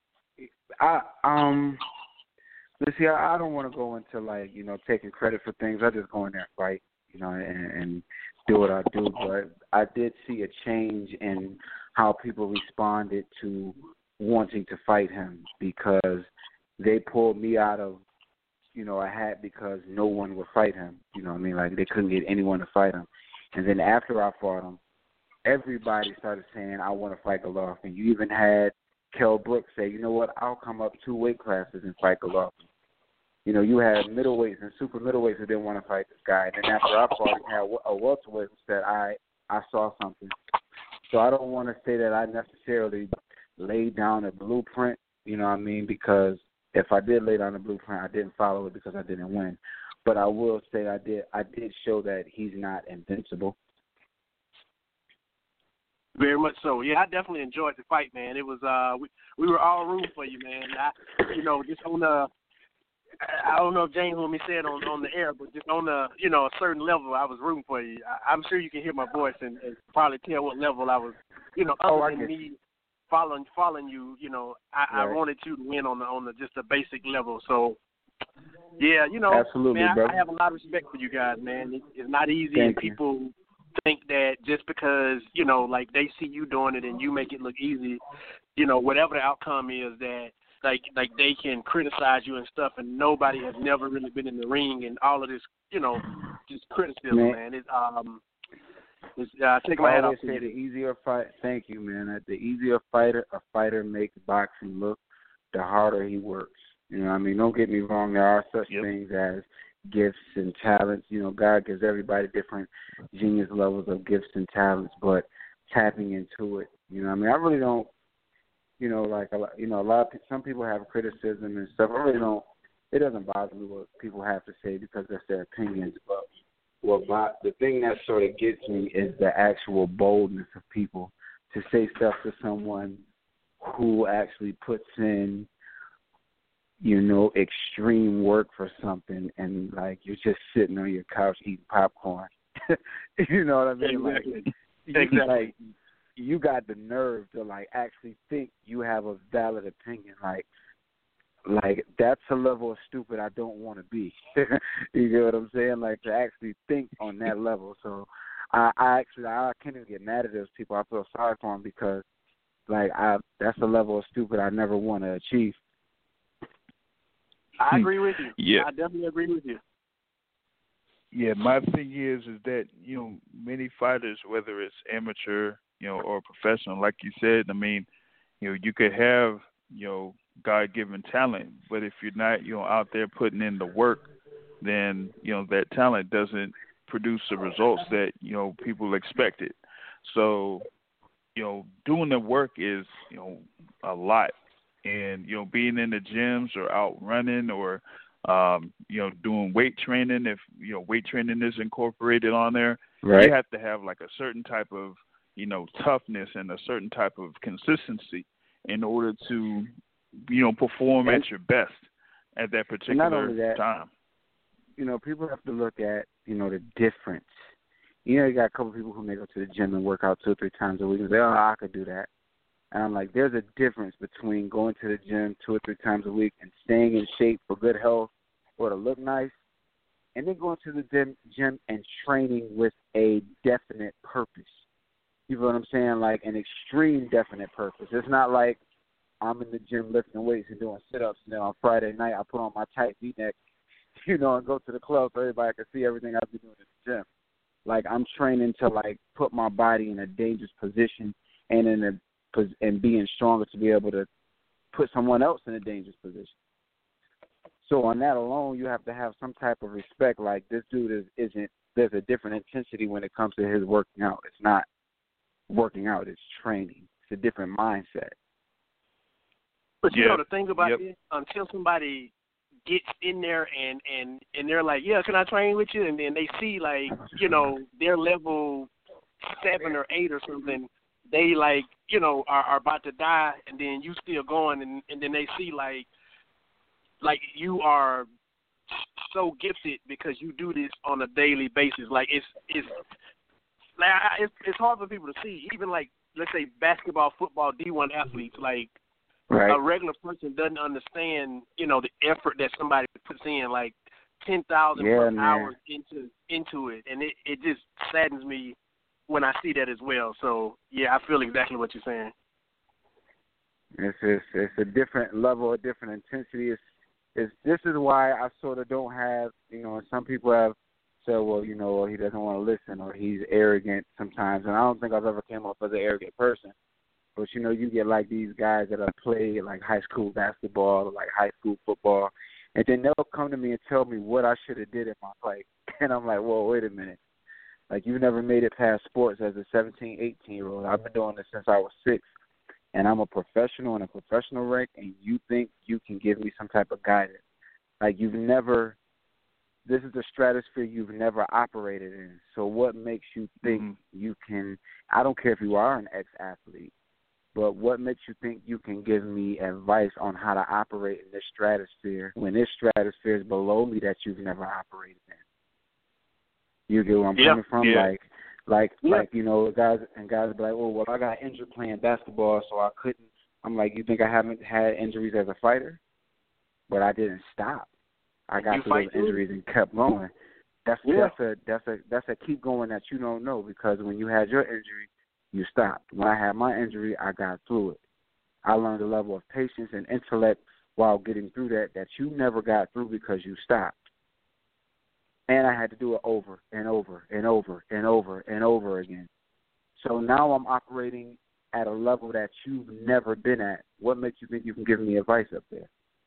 I um, let's see. I, I don't want to go into like you know taking credit for things. I just go in there and fight, you know, and, and do what I do. But I did see a change in how people responded to wanting to fight him because they pulled me out of you know a hat because no one would fight him. You know what I mean? Like they couldn't get anyone to fight him. And then after I fought him, everybody started saying, I want to fight Golovkin. You even had Kell Brooks say, you know what, I'll come up two weight classes and fight Golovkin. You know, you had middleweights and super middleweights who didn't want to fight this guy. And then after I fought, you had a welterweight who said, I, I saw something. So I don't want to say that I necessarily laid down a blueprint, you know what I mean, because if I did lay down a blueprint, I didn't follow it because I didn't win. But I will say I did I did show that he's not invincible. Very much so. Yeah, I definitely enjoyed the fight, man. It was uh, we we were all rooting for you, man. I, you know, just on the, I don't know if James let me say it on on the air, but just on the, you know, a certain level, I was rooting for you. I, I'm sure you can hear my voice and, and probably tell what level I was, you know, other Oh, I than get me you. following following you. You know, I, I Right. wanted you to win on the on the just a basic level. So. Yeah, you know, Absolutely, man, I, brother. I have a lot of respect for you guys, man. It, it's not easy, Thank and you. people think that just because, you know, like they see you doing it and you make it look easy, you know, whatever the outcome is, that like like they can criticize you and stuff, and nobody has never really been in the ring and all of this, you know, just criticism, man. Man. It's um, it's uh, take my I hat always off to say you. the easier fight. Thank you, man. That the easier fighter a fighter makes boxing look, the harder he works. You know what I mean? Don't get me wrong. There are such Yep. things as gifts and talents. You know, God gives everybody different genius levels of gifts and talents, but tapping into it, you know what I mean? I really don't, you know, like, a lot, you know, a lot of pe- some people have criticism and stuff. I really don't, it doesn't bother me what people have to say because that's their opinions. But what bo- the thing that sort of gets me is the actual boldness of people to say stuff to someone who actually puts in, you know, extreme work for something, and like you're just sitting on your couch eating popcorn. You know what I mean? Exactly. Like, you, Exactly. like you got the nerve to like actually think you have a valid opinion. Like like that's a level of stupid I don't want to be. You get what I'm saying? Like to actually think on that level. So I, I actually I can't even get mad at those people. I feel sorry for them because like I that's a level of stupid I never want to achieve. I agree with you. Yeah. I definitely agree with you. Yeah, my thing is is that, you know, many fighters, whether it's amateur, you know, or professional, like you said, I mean, you know, you could have, you know, God-given talent, but if you're not, you know, out there putting in the work, then, you know, that talent doesn't produce the results that, you know, people expected. So, you know, doing the work is, you know, a lot. And, you know, being in the gyms or out running or, um, you know, doing weight training, if, you know, weight training is incorporated on there, Right. you have to have like a certain type of, you know, toughness and a certain type of consistency in order to, you know, perform and, at your best at that particular not only that, time. You know, people have to look at, you know, the difference. You know, you got a couple of people who may go to the gym and work out two or three times a week and say, oh, I could do that. And I'm like, there's a difference between going to the gym two or three times a week and staying in shape for good health or to look nice, and then going to the gym, gym and training with a definite purpose. You know what I'm saying? Like an extreme definite purpose. It's not like I'm in the gym lifting weights and doing sit-ups, and then on Friday night I put on my tight V-neck, you know, and go to the club so everybody can see everything I've been doing in the gym. Like I'm training to like put my body in a dangerous position and in a and being stronger to be able to put someone else in a dangerous position. So on that alone, you have to have some type of respect. Like this dude is, isn't, there's a different intensity when it comes to his working out. It's not working out, it's training. It's a different mindset. But you Yep. know, the thing about Yep. it, until somebody gets in there and, and, and they're like, yeah, can I train with you? And then they see, like, you know, their level seven or eight or something, they, like, you know, are, are about to die, and then you still going, and, and then they see, like, like you are so gifted because you do this on a daily basis. Like, it's it's like I- it's, it's hard for people to see. Even, like, let's say basketball, football, D one athletes, like, Right. a regular person doesn't understand, you know, the effort that somebody puts in, like ten thousand Yeah, plus man. hours into into it, and it, it just saddens me when I see that as well. So yeah, I feel exactly what you're saying. It's it's, it's a different level, a different intensity. It's, it's this is why I sort of don't have, you know, some people have said, well, you know, he doesn't want to listen or he's arrogant sometimes, and I don't think I've ever came off as an arrogant person. But, you know, you get like these guys that have played like high school basketball or like high school football, and then they'll come to me and tell me what I should have did in my life. And I'm like, whoa, wait a minute. Like, you never made it past sports as a seventeen, eighteen-year-old. I've been doing this since I was six, and I'm a professional in a professional rank, and you think you can give me some type of guidance. Like, you've never – this is a stratosphere you've never operated in. So what makes you think mm-hmm. you can – I don't care if you are an ex-athlete. But what makes you think you can give me advice on how to operate in this stratosphere when this stratosphere is below me that you've never operated in? You get where I'm yeah. coming from? Yeah. Like, like, yeah. like you know, guys and guys be like, oh, well, I got injured playing basketball, so I couldn't. I'm like, you think I haven't had injuries as a fighter? But I didn't stop. I got you through those injuries and kept going. That's yeah. that's a that's a that's a keep going that you don't know, because when you had your injury, you stopped. When I had my injury, I got through it. I learned a level of patience and intellect while getting through that that you never got through because you stopped. And I had to do it over and over and over and over and over again. So now I'm operating at a level that you've never been at. What makes you think you can give me advice up there?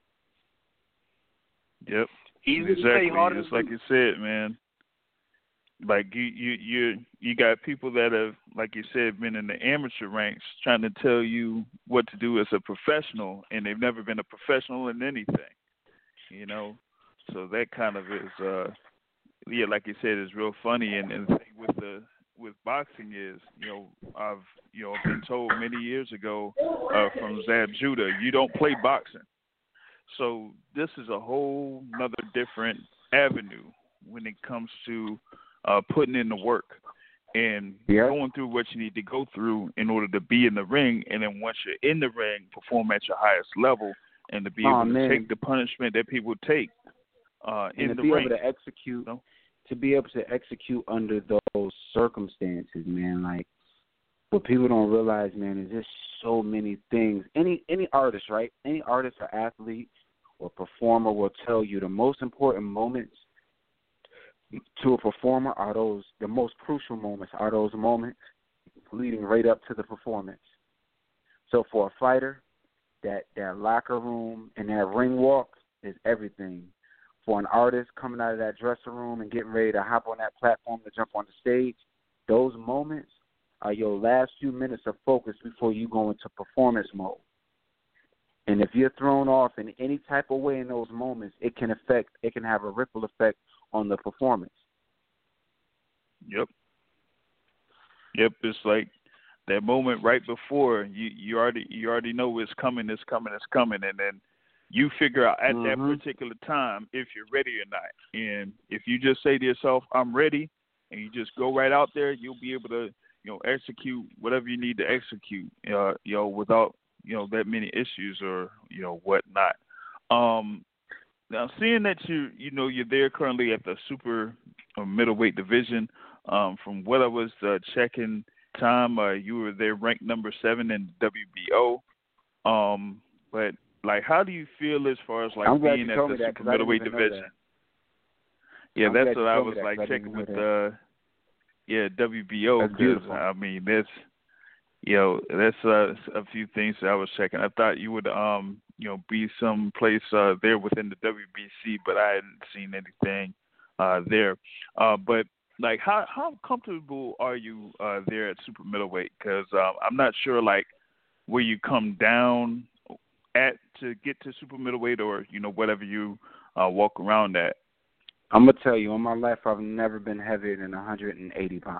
Yep. Easy exactly. To say, harder Just to like do. you said, man. Like you, you, you, you got people that have, like you said, been in the amateur ranks trying to tell you what to do as a professional, and they've never been a professional in anything, you know. So that kind of is, uh, yeah, like you said, is real funny. And, and the thing with the with boxing is, you know, I've you know been told many years ago uh, from Zab Judah, you don't play boxing. So this is a whole nother different avenue when it comes to Uh, putting in the work and yep. going through what you need to go through in order to be in the ring. And then once you're in the ring, perform at your highest level and to be oh, able man. to take the punishment that people take uh, in and the to be ring. able to execute, you know? to be able to execute under those circumstances, man. Like, what people don't realize, man, is there's so many things. Any any artist, right? Any artist or athlete or performer will tell you the most important moments to a performer are those, the most crucial moments are those moments leading right up to the performance. So for a fighter, that, that locker room and that ring walk is everything. For an artist coming out of that dressing room and getting ready to hop on that platform to jump on the stage, those moments are your last few minutes of focus before you go into performance mode. And if you're thrown off in any type of way in those moments, it can affect, it can have a ripple effect on the performance. Yep. Yep. It's like that moment right before you, you already you already know it's coming, it's coming, it's coming, and then you figure out at mm-hmm. that particular time if you're ready or not. And if you just say to yourself, "I'm ready," and you just go right out there, you'll be able to, you know, execute whatever you need to execute, uh, you know, without, you know, that many issues or, you know, whatnot. Um, now, seeing that you, you know, you're there currently at the super uh, middleweight division, um, from what I was uh, checking time, uh, you were there ranked number seven in W B O. Um, but like, how do you feel as far as like being at the super middleweight division? Yeah, I'm that's what I was like checking with the. Uh, Yeah, W B O, because, I mean, that's, you know, that's uh, a few things that I was checking. I thought you would, um, you know, be someplace uh, there within the W B C, but I hadn't seen anything uh, there. Uh, but, like, how how comfortable are you uh, there at super middleweight? Because um, I'm not sure, like, where you come down at to get to super middleweight or, you know, whatever you uh, walk around at. I'm going to tell you, in my life, I've never been heavier than one hundred eighty pounds.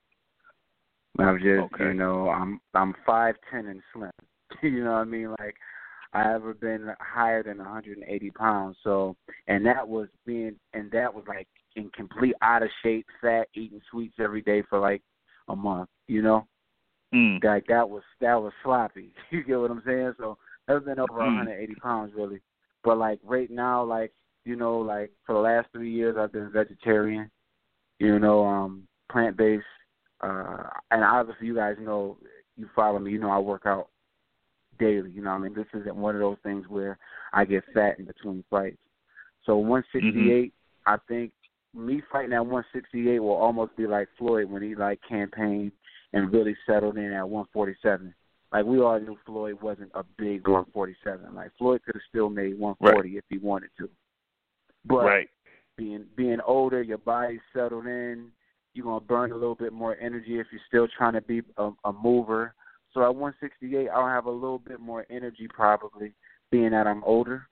I've just, okay. you know, I'm I'm five ten and slim. You know what I mean? Like, I ever been higher than one hundred eighty pounds. So, and that was being, and that was like in complete out of shape, fat, eating sweets every day for like a month, you know? Mm. Like, that was, that was sloppy. You get what I'm saying? So, I've been over mm. one hundred eighty pounds, really. But, like, right now, like, you know, like for the last three years, I've been vegetarian, you know, um, plant-based. Uh, and obviously, you guys know, you follow me, you know I work out daily. You know what I mean? This isn't one of those things where I get fat in between fights. So one sixty-eight, mm-hmm. I think me fighting at one sixty-eight will almost be like Floyd when he, like, campaigned and really settled in at one forty-seven. Like, we all knew Floyd wasn't a big one forty-seven. Like, Floyd could have still made one forty right. if he wanted to. But right. being being older, your body's settled in. You're going to burn a little bit more energy if you're still trying to be a, a mover. So at one sixty-eight, I'll have a little bit more energy probably, being that I'm older.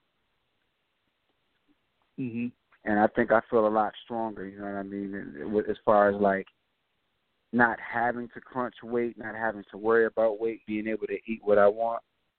Mm-hmm. And I think I feel a lot stronger, you know what I mean, as far as, like, not having to crunch weight, not having to worry about weight, being able to eat what I want.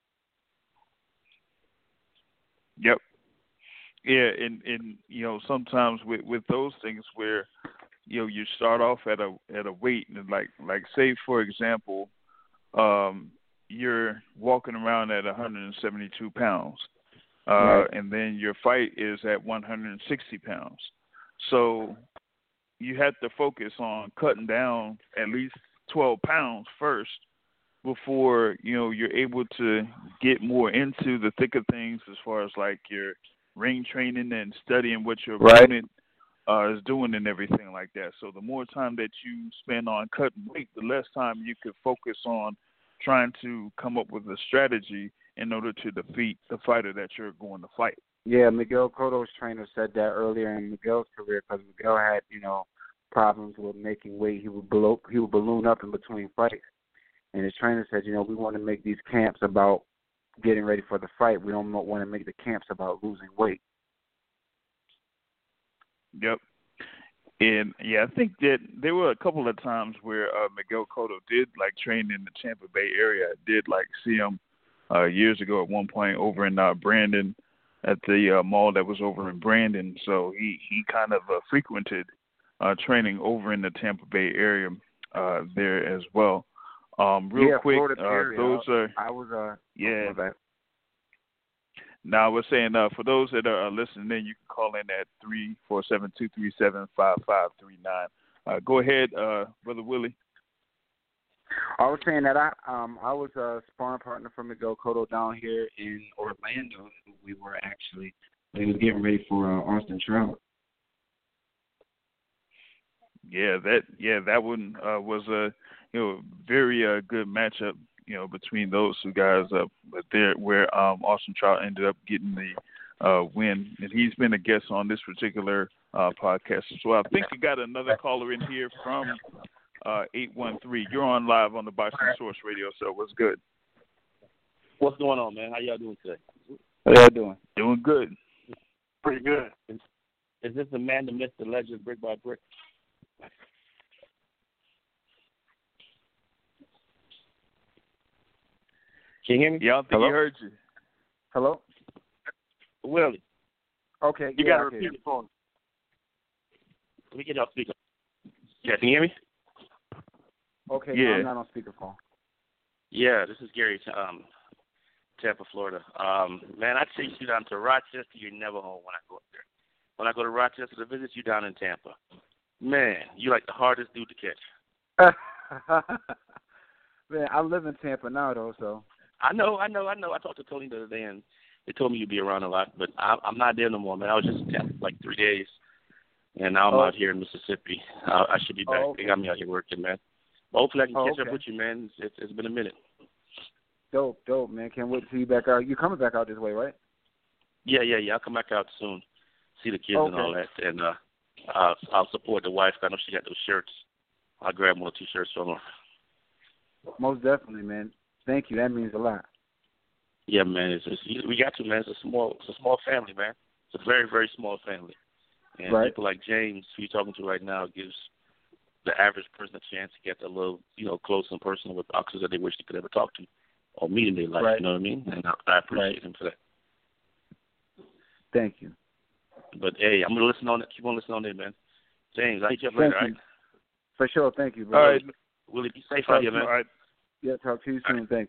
Yep. Yeah, and, and you know, sometimes with, with those things where, you know, you start off at a at a weight, and like like say for example, um, you're walking around at one hundred seventy-two pounds, uh, right. and then your fight is at one hundred sixty pounds. So you have to focus on cutting down at least twelve pounds first before, you know, you're able to get more into the thick of things as far as like your ring training and studying what your right. opponent uh, is doing and everything like that. So the more time that you spend on cutting weight, the less time you could focus on trying to come up with a strategy in order to defeat the fighter that you're going to fight. Yeah, Miguel Cotto's trainer said that earlier in Miguel's career, because Miguel had, you know, problems with making weight. He would blow, he would balloon up in between fights. And his trainer said, you know, we want to make these camps about getting ready for the fight. We don't want to make the camps about losing weight. Yep. And, yeah, I think that there were a couple of times where uh, Miguel Cotto did, like, train in the Tampa Bay area. I did, like, see him uh, years ago at one point over in uh, Brandon at the uh, mall that was over in Brandon. So he, he kind of uh, frequented uh, training over in the Tampa Bay area uh, there as well. Um, real yeah, quick, Florida uh, area. those are I was uh, yeah. Oh, Now, I was saying, uh, for those that are listening in, you can call in at three four seven, two three seven, five five three nine. Uh, go ahead, uh, Brother Willie. I was saying that I um I was a sparring partner for Miguel Cotto down here in Orlando. We were actually we was getting ready for uh, Austin Trout. Yeah, that yeah that one uh, was a you know very uh, good matchup you know between those two guys. Uh, but there where um, Austin Trout ended up getting the uh, win, and he's been a guest on this particular uh, podcast as well. I think you got another caller in here from uh, eight one three. You're on live on the Boxing Source Radio. So what's good? What's going on, man? How y'all doing today? How y'all doing? Doing good. Pretty good. Is, is this the man, the myth, the legend, brick by brick? Can you hear me? Yeah, I don't think Hello? he heard you. Hello? Willie, Okay. You yeah, got to okay. repeat it for me. let me get y'all speaker. Yeah, can you hear me? Okay, Yeah. no, I'm not on speakerphone. Yeah, this is Gary, um, Tampa, Florida. Um, man, I chase you down to Rochester. You're never home when I go up there. When I go to Rochester to visit you down in Tampa, man, you like the hardest dude to catch. Man, I live in Tampa now, though, so. I know, I know, I know. I talked to Tony the other day, and they told me you'd be around a lot, but I, I'm not there no more, man. I was just in Tampa for like three days, and now I'm Oh. out here in Mississippi. I, I should be back. Oh, okay. They got me out here working, man. But hopefully I can Oh, catch okay. up with you, man. It's, it's, it's been a minute. Dope, dope, man. Can't wait to see you back out. You're coming back out this way, right? Yeah, yeah, yeah. I'll come back out soon, see the kids and Okay. all that, and uh, I'll, I'll support the wife. I know she got those shirts. I'll grab one or two shirts from her. Most definitely, man. Thank you. That means a lot. Yeah, man. It's, it's, we got to, man. It's a small, it's a small family, man. It's a very, very small family. And Right. people like James, who you're talking to right now, gives the average person a chance to get a little, you know, close and personal with boxers that they wish they could ever talk to or meet in their life. Right. You know what I mean? And I, I appreciate Right. him for that. Thank you. But hey, I'm gonna listen on it. Keep on listening on it, man. James, I'll hit you up Thank later, you. all right? For sure. Thank you, bro. All right. Willie, be safe Talk out here, to you- man. all right. Yeah, talk to you soon. Thanks.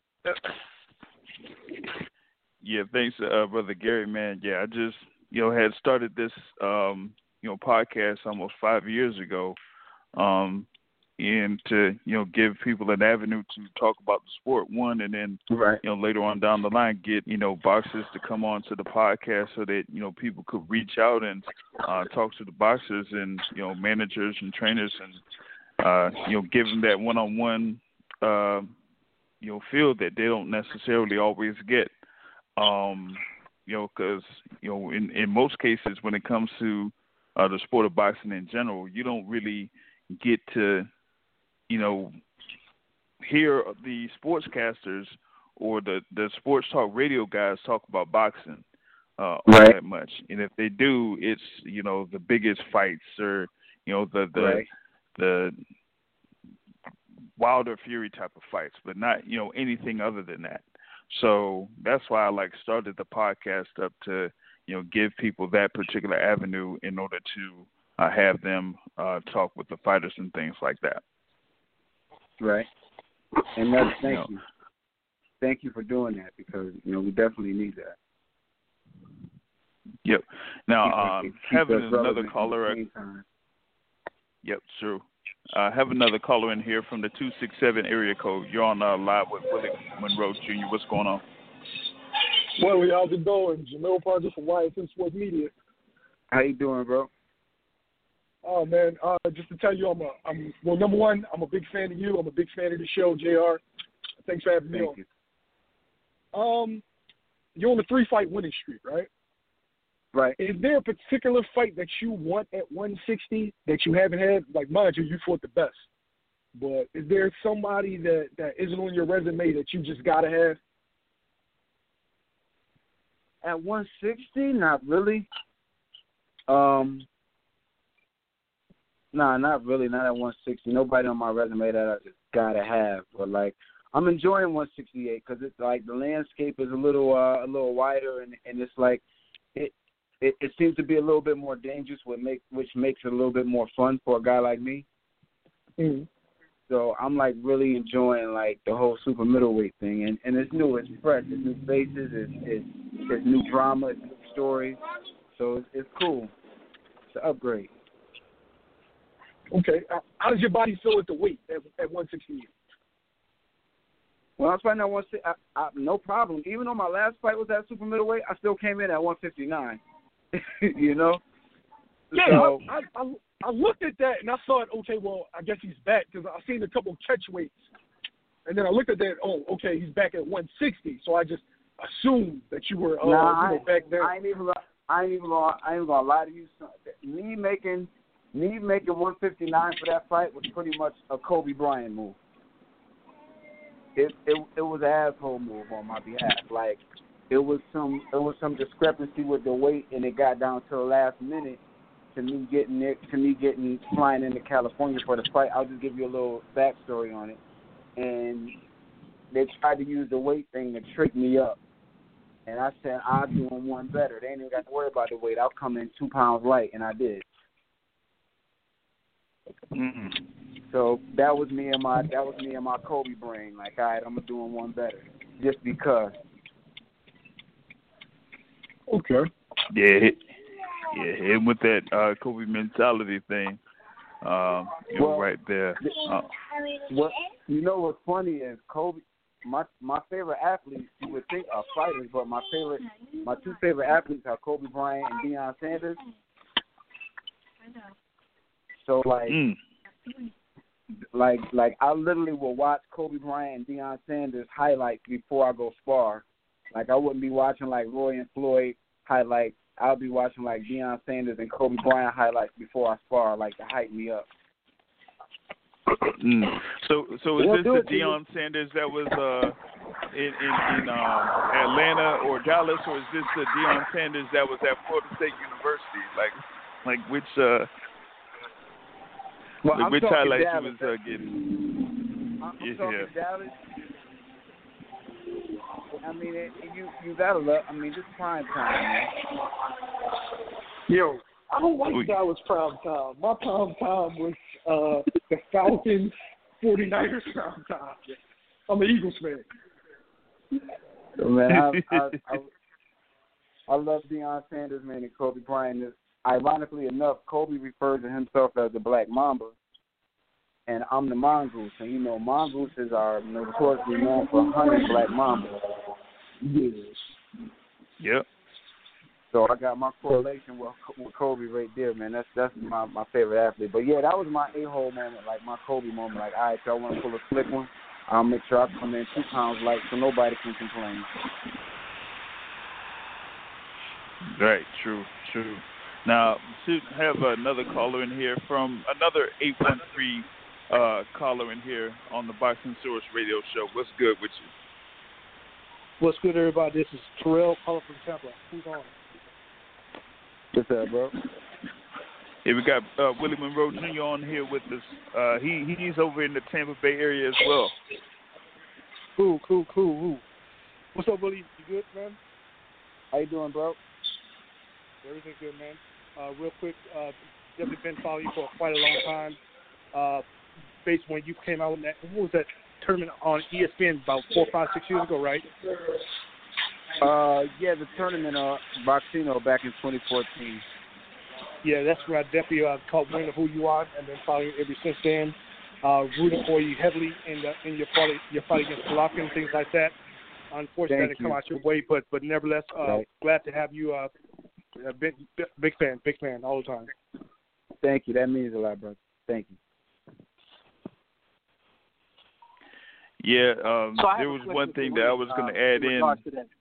Yeah, thanks, uh, Brother Gary, man. Yeah, I just, you know, had started this, um, you know, podcast almost five years ago, um, and to, you know, give people an avenue to talk about the sport, one, and then, Right. you know, later on down the line, get, you know, boxers to come on to the podcast so that, you know, people could reach out and uh, talk to the boxers and, you know, managers and trainers and, uh, you know, give them that one-on-one, uh, you know, feel that they don't necessarily always get. Um, you know, because, you know, in, in most cases when it comes to uh, the sport of boxing in general, you don't really get to, you know, hear the sportscasters or the, the sports talk radio guys talk about boxing uh, all Right. that much. And if they do, it's, you know, the biggest fights or, you know, the the Right. the Wilder Fury type of fights, but not, you know, anything other than that. So that's why I like started the podcast up to, you know, give people that particular avenue in order to uh, have them uh, talk with the fighters and things like that. Right. And that's, thank You know. you. Thank you for doing that because, you know, we definitely need that. Yep. Now, Keep us- um, keep having us another relevant caller. at the same time. Yep, true. Uh, have another caller in here from the two six seven area code. You're on uh, live with Willie Monroe Junior What's going on? Well, how's it going? Jamil Parker from Y S M Sports Media. How you doing, bro? Oh man, uh, just to tell you, I'm a, I'm well. Number one, I'm a big fan of you. I'm a big fan of the show, J R. Thanks for having me Thank on. you. Um, you're on a three-fight winning streak, right? Right. Is there a particular fight that you want at one sixty that you haven't had? Like, mind you, you fought the best. But is there somebody that, that isn't on your resume that you just got to have? At one sixty, not really. Um, nah, not really. Not at one sixty. Nobody on my resume that I just gotta have. But like, I'm enjoying one sixty-eight because it's like the landscape is a little, uh, a little wider, and and it's like it, it, it seems to be a little bit more dangerous, which make which makes it a little bit more fun for a guy like me. Mm-hmm. So I'm like really enjoying like the whole super middleweight thing, and, and it's new, it's fresh, it's new faces, it's, it's it's new drama, it's new stories. So it's, it's cool. It's an upgrade. Okay. Uh, how does your body feel at the weight at, at one sixty-eight? Well, I was fighting at one sixty, I, I, no problem. Even though my last fight was at super middleweight, I still came in at one fifty-nine. You know? Yeah, so, I, I, I looked at that and I thought, okay, well, I guess he's back because I seen a couple catch weights. And then I looked at that, oh, okay, he's back at one sixty. So I just assumed that you were uh, nah, you know, back there. I ain't even I ain't even gonna I ain't gonna lie to you. Me making me making one fifty-nine for that fight was pretty much a Kobe Bryant move. It it it was an asshole move on my behalf. Like it was some it was some discrepancy with the weight, and it got down to the last minute to me getting it to me getting flying into California for the fight. I'll just give you a little backstory on it. And they tried to use the weight thing to trick me up, and I said I'll do them one better. They ain't even got to worry about the weight. I'll come in two pounds light, and I did. Mm-hmm. So that was me and my that was me and my Kobe brain. Like, all right, I'm gonna do them one better, just because. Okay. Yeah, hit, yeah, hit with that uh, Kobe mentality thing. Um, you well, know, right there. Uh, what you know what's funny is Kobe. My my favorite athletes, you would think are fighters, but my favorite, my two favorite athletes are Kobe Bryant and Deion Sanders. So like, mm. like, like I literally will watch Kobe Bryant and Deion Sanders highlights before I go spar. Like I wouldn't be watching like Roy and Floyd highlights. I'll be watching like Deion Sanders and Kobe Bryant highlights before I spar, like to hype me up. Mm. So, so is We'll this the Deion Sanders that was uh, in in, in um, Atlanta or Dallas, or is this the Deion Sanders that was at Florida State University? Like, like which uh, well, like I'm which talking highlights Dallas. you was uh, getting? I'm, I'm yeah. talking Dallas. I mean, it, you you gotta love. I mean, this prime time, man. Yo, I don't like Ooh. Dallas prime time. My prime time was uh, the Falcons, forty-niners prime time. I'm an Eagles fan. So, man, I, I, I, I love Deion Sanders, man, and Kobe Bryant. Ironically enough, Kobe refers to himself as the Black Mamba, and I'm the Mongoose. And, you know, mongooses are notoriously known for hunting Black Mamba. Yes. Yep. So I got my correlation with, with Kobe right there, man. That's that's my, my favorite athlete. But, yeah, that was my a-hole moment, like my Kobe moment. Like, all right, y'all want to pull a slick one? I'll make sure I come in two pounds light so nobody can complain. Right, true, true. Now, should have another caller in here from another eight one three uh, caller in here on the Boxing Source radio show. What's good with you? What's good, everybody? This is Terrell calling from Tampa. Who's on? What's up, bro? Here we got uh, Willie Monroe Junior on here with us. Uh, he he's over in the Tampa Bay area as well. Cool, cool, cool. cool. What's up, Willie? You good, man? How you doing, bro? Everything good, man. Uh, real quick, uh, definitely been following you for quite a long time. Uh, based when you came out in that, what was that tournament on E S P N about four, five, six years ago, right? Uh, yeah, the tournament, uh, Boxino back in twenty fourteen. Yeah, that's where I definitely uh, caught wind of who you are, and been following you ever since then. Uh, rooting for you heavily in the, in your fight, your fight against Golovkin and things like that. Unfortunately, that didn't come out your way, but but nevertheless, uh, right. glad to have you. Uh, a big, big fan, big fan all the time. Thank you. That means a lot, brother. Thank you. Yeah, um, so there was one thing that I was going to add in.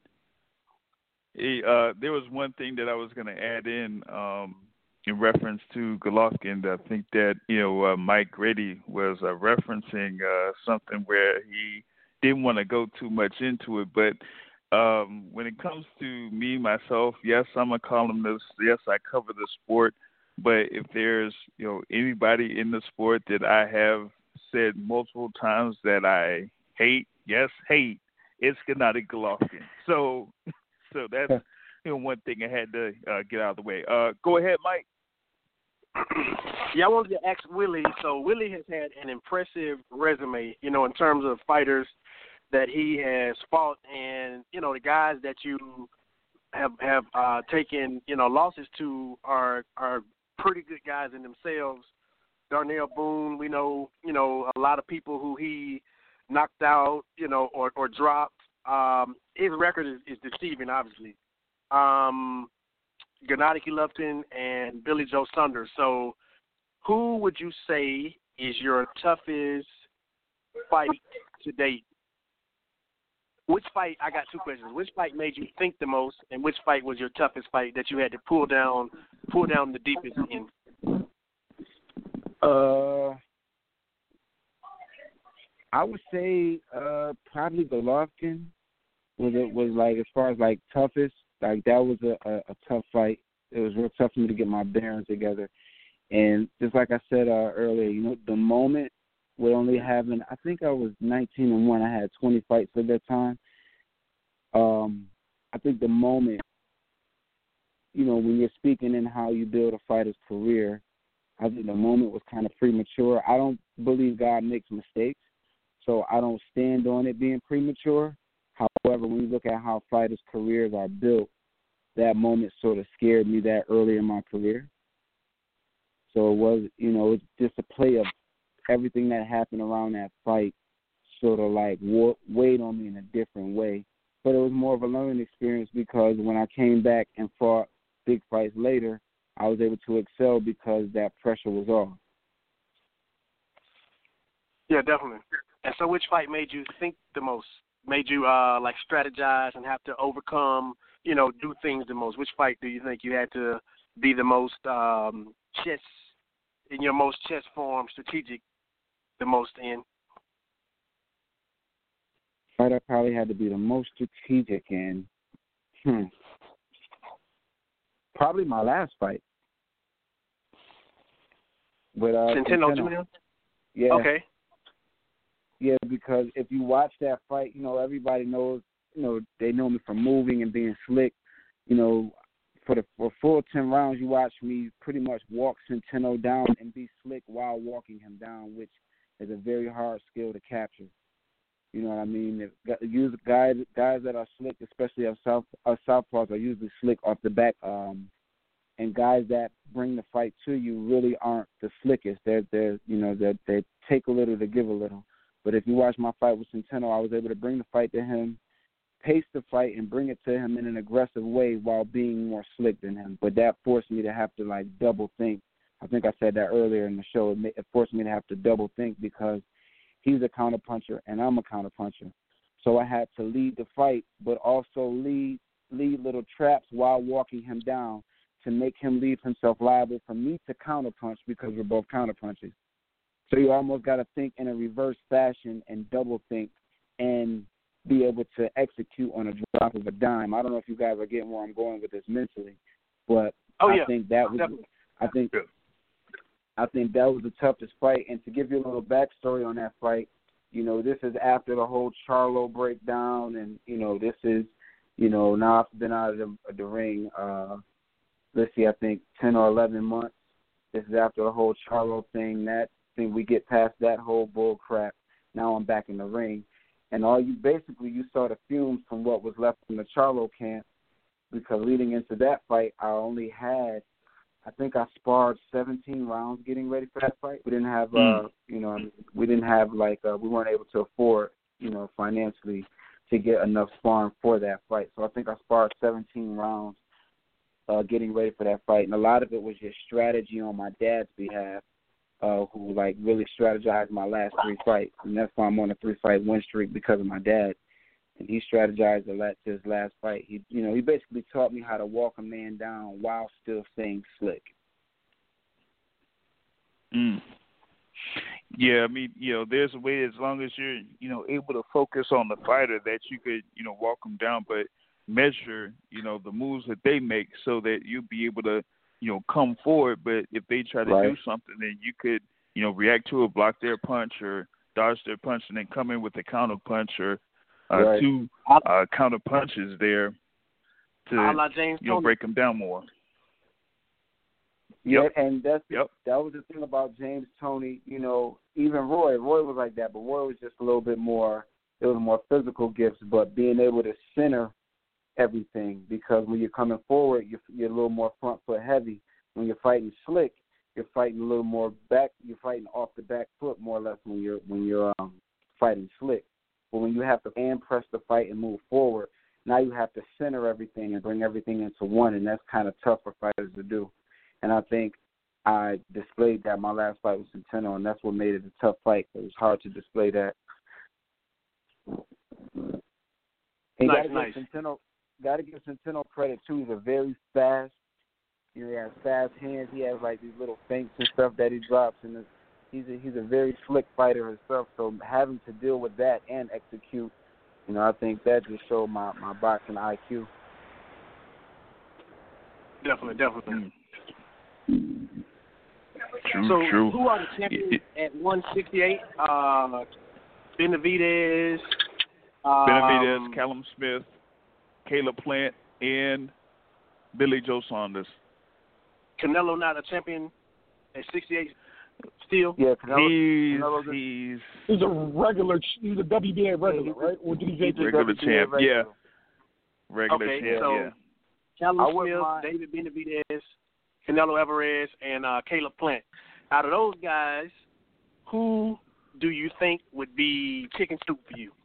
Uh, there was one thing that I was going to add in um, in reference to Golovkin. I think that you know uh, Mike Grady was uh, referencing uh, something where he didn't want to go too much into it, but um, when it comes to me myself, yes, I'm a columnist. Yes, I cover the sport. But if there's you know anybody in the sport that I have said multiple times that I hate, yes, hate, it's Gennady Golovkin. So, so that's you know one thing I had to uh, get out of the way. Uh, go ahead, Mike. Yeah, I wanted to ask Willie. So Willie has had an impressive resume, you know, in terms of fighters that he has fought, and you know the guys that you have have uh, taken you know losses to are are pretty good guys in themselves. Darnell Boone, we know you know a lot of people who he knocked out, you know, or or dropped. Um, his record is, is deceiving, obviously. Um, Gennady Golovkin and Billy Joe Saunders. So, who would you say is your toughest fight to date? Which fight? I got two questions. Which fight made you think the most, and which fight was your toughest fight that you had to pull down, pull down the deepest in? Uh, I would say uh, probably Golovkin was it was like as far as like toughest. Like that was a, a, a tough fight. It was real tough for me to get my bearings together. And just like I said uh, earlier, you know, the moment with only having, I think I was nineteen and one. I had twenty fights at that time. Um, I think the moment, you know, when you're speaking in how you build a fighter's career, I think the moment was kind of premature. I don't believe God makes mistakes, so I don't stand on it being premature. However, when you look at how fighters' careers are built, that moment sort of scared me that early in my career. So it was, you know, it's just a play of everything that happened around that fight sort of like weighed on me in a different way. But it was more of a learning experience because when I came back and fought big fights later, I was able to excel because that pressure was off. Yeah, definitely. And so which fight made you think the most? Made you, uh, like, strategize and have to overcome, you know, do things the most? Which fight do you think you had to be the most um, chess, in your most chess form, strategic the most in? Fight I probably had to be the most strategic in. Hmm. Probably my last fight. With uh, Centeno Junior? Yeah. Okay. Yeah, because if you watch that fight, you know, everybody knows, you know, they know me from moving and being slick. You know, for the for full ten rounds, you watch me pretty much walk Centeno down and be slick while walking him down, which is a very hard skill to capture. You know what I mean? If use guys guys that are slick, especially our south our southpaws, are usually slick off the back. Um, and guys that bring the fight to you really aren't the slickest. They're they're you know they they take a little to give a little. But if you watch my fight with Centeno, I was able to bring the fight to him, pace the fight, and bring it to him in an aggressive way while being more slick than him. But that forced me to have to, like, double think. I think I said that earlier in the show. It, it forced me to have to double think because he's a counterpuncher and I'm a counterpuncher. So I had to lead the fight, but also lead, lead little traps while walking him down to make him leave himself liable for me to counterpunch because we're both counterpunchers. So you almost got to think in a reverse fashion and double think and be able to execute on a drop of a dime. I don't know if you guys are getting where I'm going with this mentally, but oh, I yeah. think that was Definitely. I think I think that was the toughest fight. And to give you a little backstory on that fight, you know, this is after the whole Charlo breakdown, and you know, this is, you know, now I've been out of the, the ring. Uh, let's see, I think ten or eleven months. This is after the whole Charlo thing. That we get past that whole bull crap. Now I'm back in the ring, and all you basically you saw the fumes from what was left from the Charlo camp, because leading into that fight, I only had, I think I sparred seventeen rounds getting ready for that fight. We didn't have, mm. uh, you know, we didn't have like uh, we weren't able to afford, you know, financially to get enough sparring for that fight. So I think I sparred seventeen rounds uh, getting ready for that fight, and a lot of it was just strategy on my dad's behalf. Uh, who like really strategized my last three fights, and that's why I'm on a three-fight win streak because of my dad. And he strategized a lot to his last fight. He, you know, he basically taught me how to walk a man down while still staying slick. Mm. Yeah, I mean, you know, there's a way as long as you're, you know, able to focus on the fighter that you could, you know, walk them down, but measure, you know, the moves that they make so that you'll be able to, you know, come forward, but if they try to right. do something, then you could, you know, react to it, block their punch or dodge their punch, and then come in with a counter punch or uh, right. two uh, counter punches there to, James you know, Tony. break them down more. Yeah, yep. and that's yep. that was the thing about James Toney. You know, even Roy, Roy was like that, but Roy was just a little bit more. There was more physical gifts, but being able to center everything, because when you're coming forward, you're, you're a little more front foot heavy. When you're fighting slick, you're fighting a little more back. You're fighting off the back foot more or less when you're when you're um, fighting slick. But when you have to and press the fight and move forward, now you have to center everything and bring everything into one, and that's kind of tough for fighters to do. And I think I displayed that my last fight with Centeno, and that's what made it a tough fight. It was hard to display that. And nice, gotta nice. Give Centeno, gotta give Centeno credit too. He's a very fast. You know, he has fast hands. He has like these little feints and stuff that he drops, and it's, he's a, he's a very slick fighter himself. So having to deal with that and execute, you know, I think that just showed my, my boxing I Q. Definitely, definitely. True, so true. who are the champions at one sixty-eight? Uh, Benavidez. Um, Benavidez, Callum Smith, Caleb Plant, and Billy Joe Saunders. Canelo not a champion at sixty-eight still? Yeah, Canelo. He's, Canelo he's, He's a regular. He's a W B A regular, right? Or did he get he's regular champ. regular. Yeah. Regular Okay, champ, so yeah. Callum Smith, David Benavidez, Canelo Alvarez, and uh, Caleb Plant. Out of those guys, who do you think would be chicken soup for you?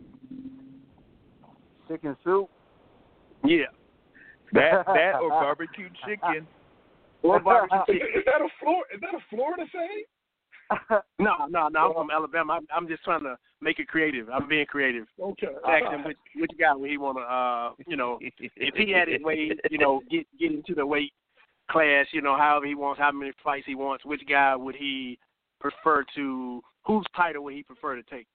Chicken soup? Yeah. That that or barbecue chicken. Or barbecue chicken. Is that a Flor- Is that a Florida saying? No, no, no. I'm from Alabama. I'm, I'm just trying to make it creative. I'm being creative. Okay. Ask him which, which guy would he want to, uh, you know, if he had his way, you know, get get into the weight class, you know, however he wants, how many fights he wants, which guy would he prefer to, whose title would he prefer to take?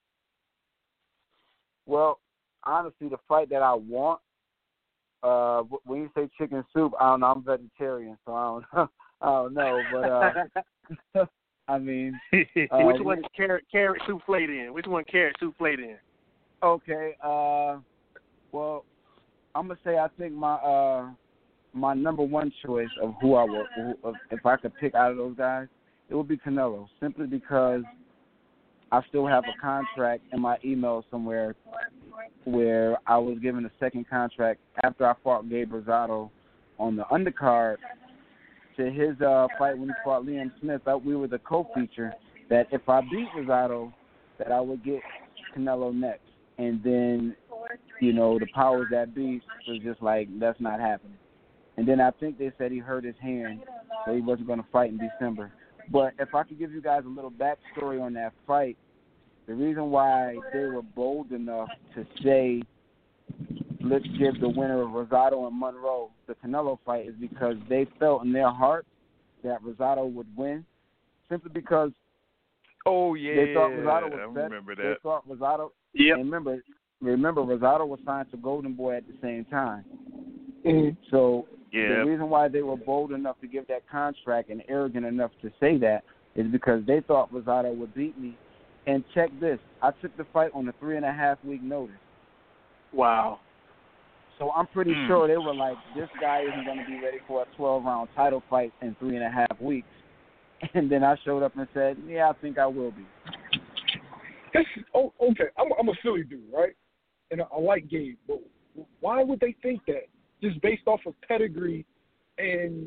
Well, honestly, the fight that I want, uh, when you say chicken soup, I don't know. I'm vegetarian, so I don't know. I don't know, but uh, I mean, uh, which one is carrot carrot souffle in? Which one carrot souffle in? Okay. Uh, well, I'm gonna say I think my uh my number one choice of who I would, who, if I could pick out of those guys, it would be Canelo, simply because I still have a contract in my email somewhere where I was given a second contract after I fought Gabe Rosado on the undercard to his uh, fight when he fought Liam Smith. I, we were the co-feature that if I beat Rosado, that I would get Canelo next. And then, you know, the powers that be was just like, that's not happening. And then I think they said he hurt his hand, so he wasn't going to fight in December. But if I could give you guys a little backstory on that fight, the reason why they were bold enough to say, let's give the winner of Rosado and Monroe the Canelo fight is because they felt in their heart that Rosado would win, simply because oh yeah, they thought Rosado was I better. remember that. They thought Rosado. Yep. And remember, remember Rosado was signed to Golden Boy at the same time. Mm-hmm. So yeah. the reason why they were bold enough to give that contract and arrogant enough to say that is because they thought Rosado would beat me. And check this, I took the fight on a three and a half week notice. Wow. So I'm pretty mm. sure they were like, this guy isn't going to be ready for a twelve round title fight in three and a half weeks. And then I showed up and said, yeah, I think I will be. This, oh, okay, I'm, I'm a Philly dude, right? And I, I like Gabe, but why would they think that? Just based off of pedigree and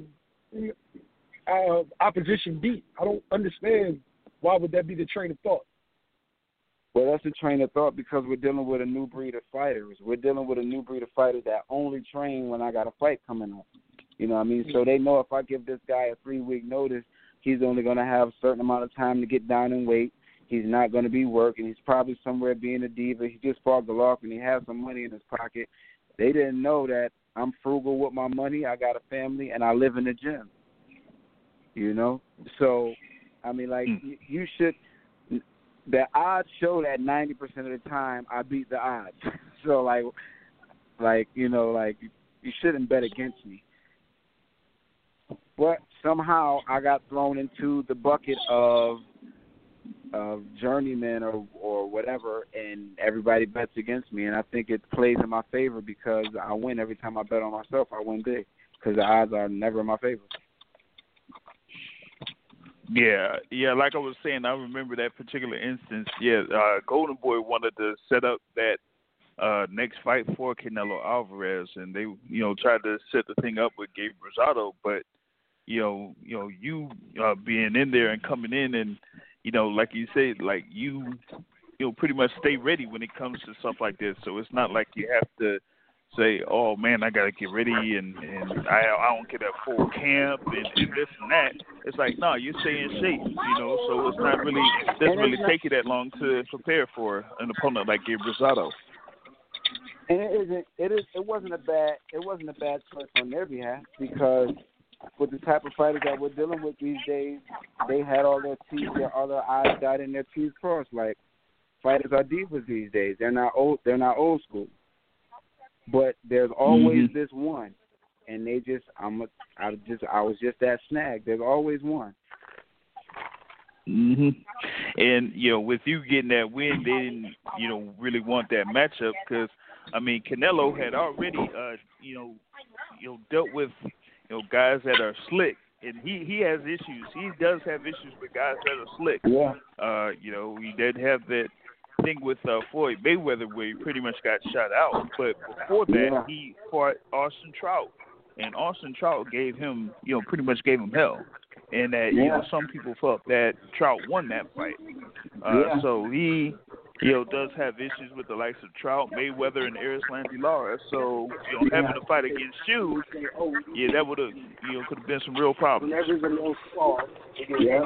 uh, opposition beat. I don't understand why would that be the train of thought. Well, that's the train of thought because we're dealing with a new breed of fighters. We're dealing with a new breed of fighters that only train when I got a fight coming up. You know what I mean? So they know if I give this guy a three-week notice, he's only going to have a certain amount of time to get down in weight. He's not going to be working. He's probably somewhere being a diva. He just fought Golovkin. He has some money in his pocket. They didn't know that I'm frugal with my money. I got a family, and I live in the gym. You know? So, I mean, like, mm. you should – the odds show that ninety percent of the time I beat the odds. So, like, like you know, like, you shouldn't bet against me. But somehow I got thrown into the bucket of of journeyman or or whatever, and everybody bets against me. And I think it plays in my favor because I win every time I bet on myself. I win big because the odds are never in my favor. Yeah, yeah. Like I was saying, I remember that particular instance. Yeah, uh, Golden Boy wanted to set up that uh, next fight for Canelo Alvarez, and they, you know, tried to set the thing up with Gabe Rosado, but you know, you know, you uh, being in there and coming in, and you know, like you said, like you, you know, pretty much stay ready when it comes to stuff like this. So it's not like you have to say, oh man, I gotta get ready and, and I I don't get a full camp and, and this and that. It's like, no, you stay in shape, you know. So it's not really it doesn't really take you that long to prepare for an opponent like Gabe Rosado. And it isn't. It is. It wasn't a bad. It wasn't a bad choice on their behalf, because with the type of fighters that we're dealing with these days, they had all their T's, their all their I's dotted and their T's crossed. Like, fighters are divas these days. They're not old. They're not old school. But there's always mm-hmm. this one, and they just. I'm. A, I just. I was just that snag. There's always one. Mhm. And you know, with you getting that win, they didn't, you know, really want that matchup because, I mean, Canelo had already, uh, you know, you know, dealt with, you know, guys that are slick, and he, he has issues. He does have issues with guys that are slick. Yeah. Uh, you know, he did have that thing with uh, Floyd Mayweather where he pretty much got shot out, but before that, yeah. he fought Austin Trout, and Austin Trout gave him, you know, pretty much gave him hell. And that, yeah. you know, some people felt that Trout won that fight. Uh, yeah. So he, you know, does have issues with the likes of Trout, Mayweather, and Erislandy Lara. So, you know, having a fight against you, yeah, that would have, you know, could have been some real problems. Yeah.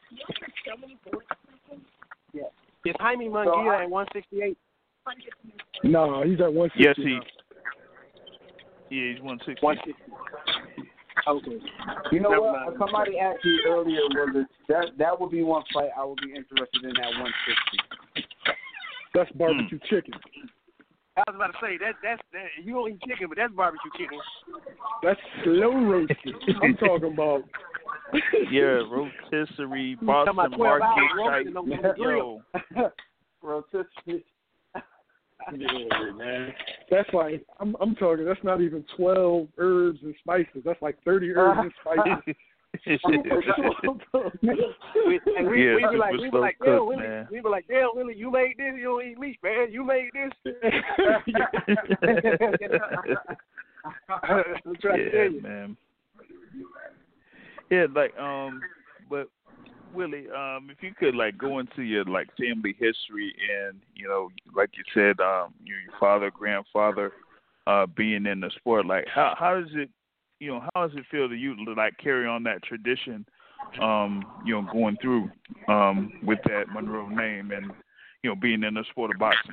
Yeah. Is Jaime Munguia at one sixty-eight? No, he's at one sixty. Yes, he. Yeah, he's one sixty. one sixty. Okay. You know what? Somebody asked me earlier, was it that that would be one fight I would be interested in at one sixty. That's barbecue mm. chicken. I was about to say that that's that, you don't eat chicken, but that's barbecue chicken. That's slow roasted. I'm talking about. Yeah, rotisserie, Boston market type. Yo. Rotisserie. Yeah, man. That's like I'm I'm talking. That's not even twelve herbs and spices. That's like thirty herbs and spices. and we, yeah, we be like, we be like, cooked, Dale, Willie, man. we be like, Dale, Willie, you made this. You don't eat meat, man. You made this. I'm trying yeah, to tell you, man. Yeah, like um, but. Willie, um, if you could like go into your like family history and, you know, like you said, um, your, your father, grandfather, uh, being in the sport, like how how does it, you know, how does it feel to you to like carry on that tradition, um, you know, going through um, with that Monroe name and, you know, being in the sport of boxing?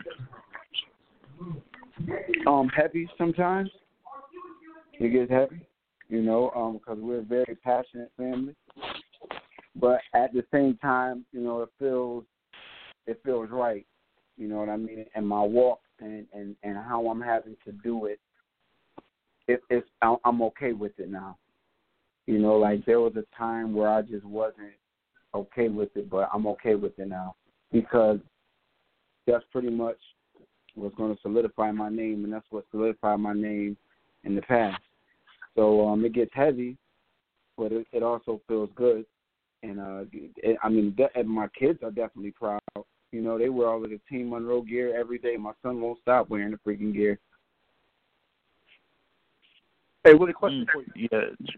Um, heavy sometimes. It gets heavy, you know, um, because we're a very passionate family. But at the same time, you know, it feels it feels right. You know what I mean? And my walk and, and, and how I'm having to do it, it it's I'm okay with it now. You know, like there was a time where I just wasn't okay with it, but I'm okay with it now because that's pretty much what's going to solidify my name, and that's what solidified my name in the past. So um, it gets heavy, but it, it also feels good. And, uh, it, I mean, de- and my kids are definitely proud. You know, they wear all of the Team Monroe gear every day. My son won't stop wearing the freaking gear. Hey, Willie, question mm, for you. Yeah.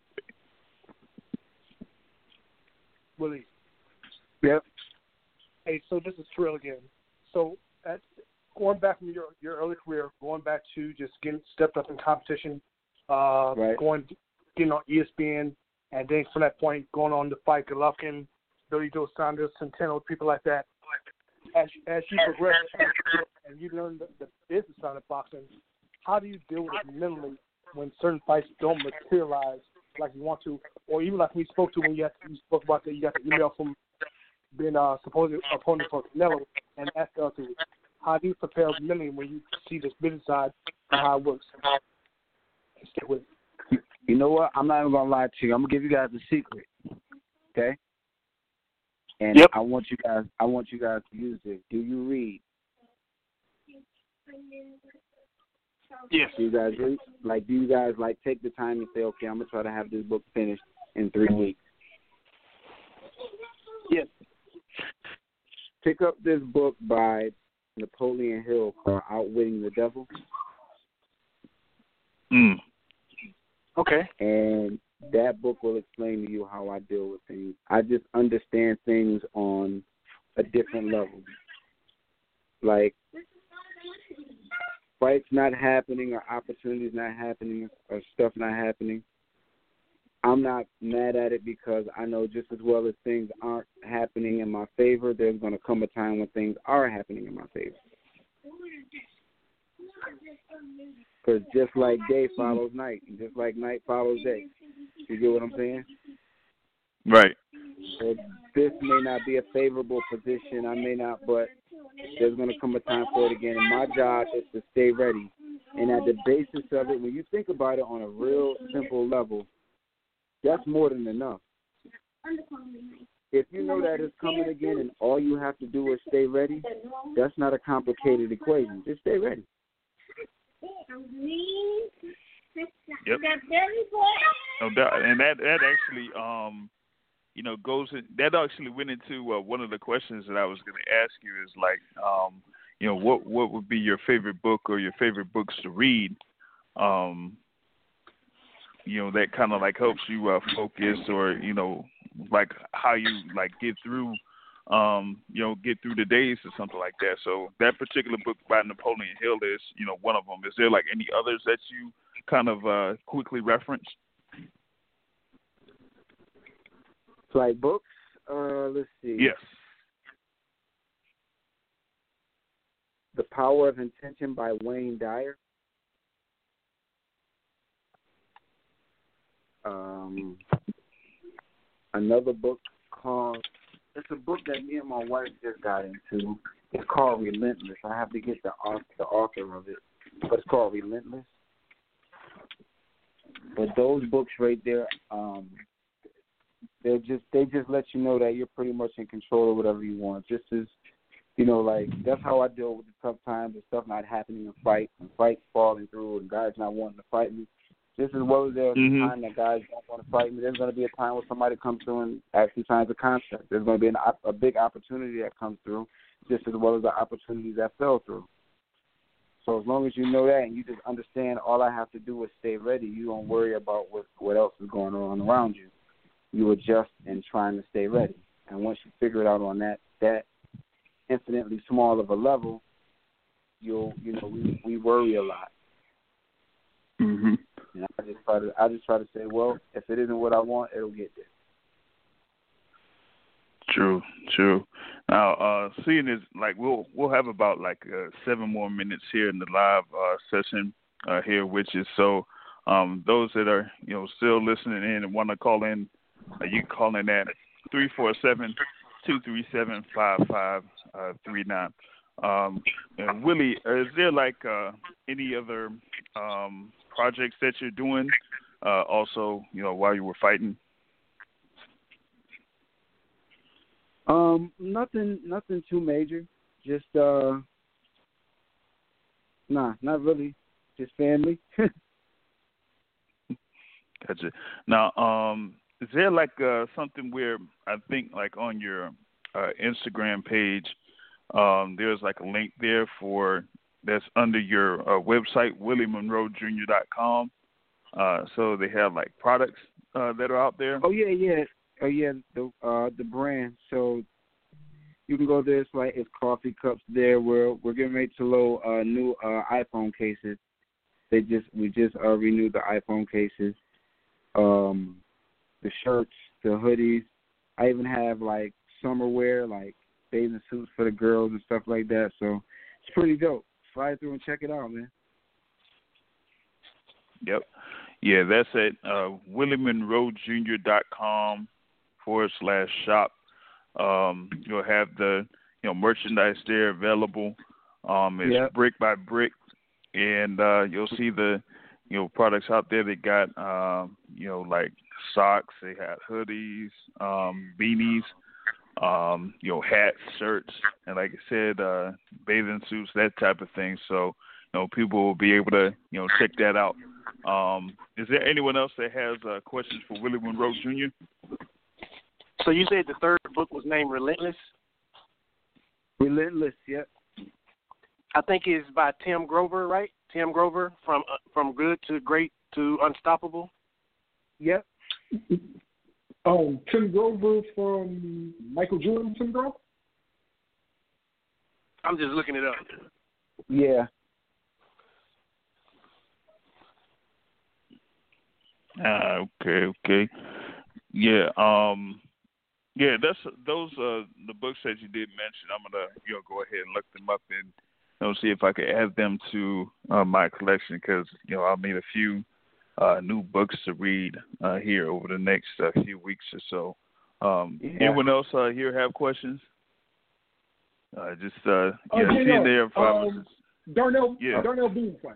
Willie. Yep. Hey, so this is Trill again. So at, going back from your, your early career, going back to just getting stepped up in competition, uh, right. going getting on E S P N, and then from that point, going on to fight Golovkin, Billy Joe Saunders, Centeno, people like that. As as you progress and you learn the, the business side of boxing, how do you deal with it mentally when certain fights don't materialize like you want to, or even like we spoke to when you, had to, you spoke about that you got the email from being a supposed opponent for Canelo and asked us to, how do you prepare mentally when you see this business side and how it works? Stay with it. You know what? I'm not even gonna lie to you. I'm gonna give you guys a secret, okay? And yep. I want you guys. I want you guys to use it. Do you read? Yes. Do you guys read? Like, do you guys like take the time and say, okay, I'm gonna try to have this book finished in three weeks? Yes. Pick up this book by Napoleon Hill called Outwitting the Devil. Mm. Okay. And that book will explain to you how I deal with things. I just understand things on a different level. Like, fights not happening or opportunities not happening or stuff not happening, I'm not mad at it because I know just as well as things aren't happening in my favor, there's going to come a time when things are happening in my favor. Because just like day follows night, and just like night follows day. You get what I'm saying? Right. So this may not be a favorable position. I may not, but there's going to come a time for it again. And my job is to stay ready. And at the basis of it, when you think about it on a real simple level, that's more than enough. If you know that it's coming again and all you have to do is stay ready, that's not a complicated equation. Just stay ready. Yep. No doubt. And that, that actually, um, you know, goes in, that actually went into uh, one of the questions that I was going to ask you is like, um, you know, what what would be your favorite book or your favorite books to read? Um, you know, that kind of like helps you uh, focus or, you know, like how you like get through, um, you know, get through the days or something like that. So that particular book by Napoleon Hill is, you know, one of them. Is there like any others that you kind of uh, quickly reference? Like books? Uh, let's see. Yes. The Power of Intention by Wayne Dyer. Um, another book called, it's a book that me and my wife just got into. It's called Relentless. I have to get the author, the author of it, but it's called Relentless. But those books right there, um, they just they just let you know that you're pretty much in control of whatever you want. Just as, you know, like that's how I deal with the tough times and stuff not happening in fights and fights falling through and guys not wanting to fight me. Just as well as there's mm-hmm. a time that guys don't want to fight me, there's going to be a time where somebody comes through and actually signs a contract. There's going to be an, a big opportunity that comes through, just as well as the opportunities that fell through. So as long as you know that and you just understand all I have to do is stay ready, you don't worry about what what else is going on around you. You adjust and trying to stay ready. And once you figure it out on that that infinitely small of a level, you'll you know we, we worry a lot. Mm-hmm. And I just try to I just try to say, well, if it isn't what I want, it'll get there. True, true. Now, uh, seeing is like we'll we'll have about like uh, seven more minutes here in the live uh, session uh, here, which is so um, those that are you know still listening in and want to call in, uh, you can call in at three four seven, two three seven, five five three nine. Um, and Willie, is there like uh, any other um, projects that you're doing? Uh, also, you know, while you were fighting. Um, nothing, nothing too major. Just, uh, nah, not really. Just family. Gotcha. Now, um, is there like uh, something where I think like on your uh, Instagram page, um, there's like a link there for that's under your uh, website, willie monroe junior dot com. Uh, so they have like products uh, that are out there. Oh yeah, yeah. Oh yeah, the uh, the brand. So you can go there. It's like it's coffee cups there. We're we're getting ready to load uh, new uh, iPhone cases. They just we just uh, renewed the iPhone cases. Um, the shirts, the hoodies. I even have like summer wear, like bathing suits for the girls and stuff like that. So it's pretty dope. Fly through and check it out, man. Yep. Yeah, that's at uh, willie monroe junior dot com forward slash shop. Um, you'll have the you know merchandise there available. Um, it's yep. brick by brick, and uh, you'll see the you know products out there. They got um, you know like socks. They have hoodies, um, beanies, um, you know hats, shirts, and like I said, uh, bathing suits, that type of thing. So you know people will be able to you know check that out. Um, is there anyone else that has uh, questions for Willie Monroe Junior? So you said the third book was named Relentless? Relentless, yep. I think it's by Tim Grover, right? Tim Grover, from uh, from good to great to unstoppable. Yep. Um, Tim Grover from Michael Jordan. Tim Grover. I'm just looking it up. Yeah. Ah, okay, okay. Yeah, um, yeah, that's those uh the books that you did mention. I'm gonna you know go ahead and look them up and you know see if I can add them to uh, my collection because you know I'll need a few uh, new books to read uh, here over the next uh, few weeks or so. Um, Yeah. Anyone else uh, here have questions? Uh, just uh, Oh, yeah, yeah, see yeah. there if I was Um, Darnell, Yeah. Darnell Boone fight.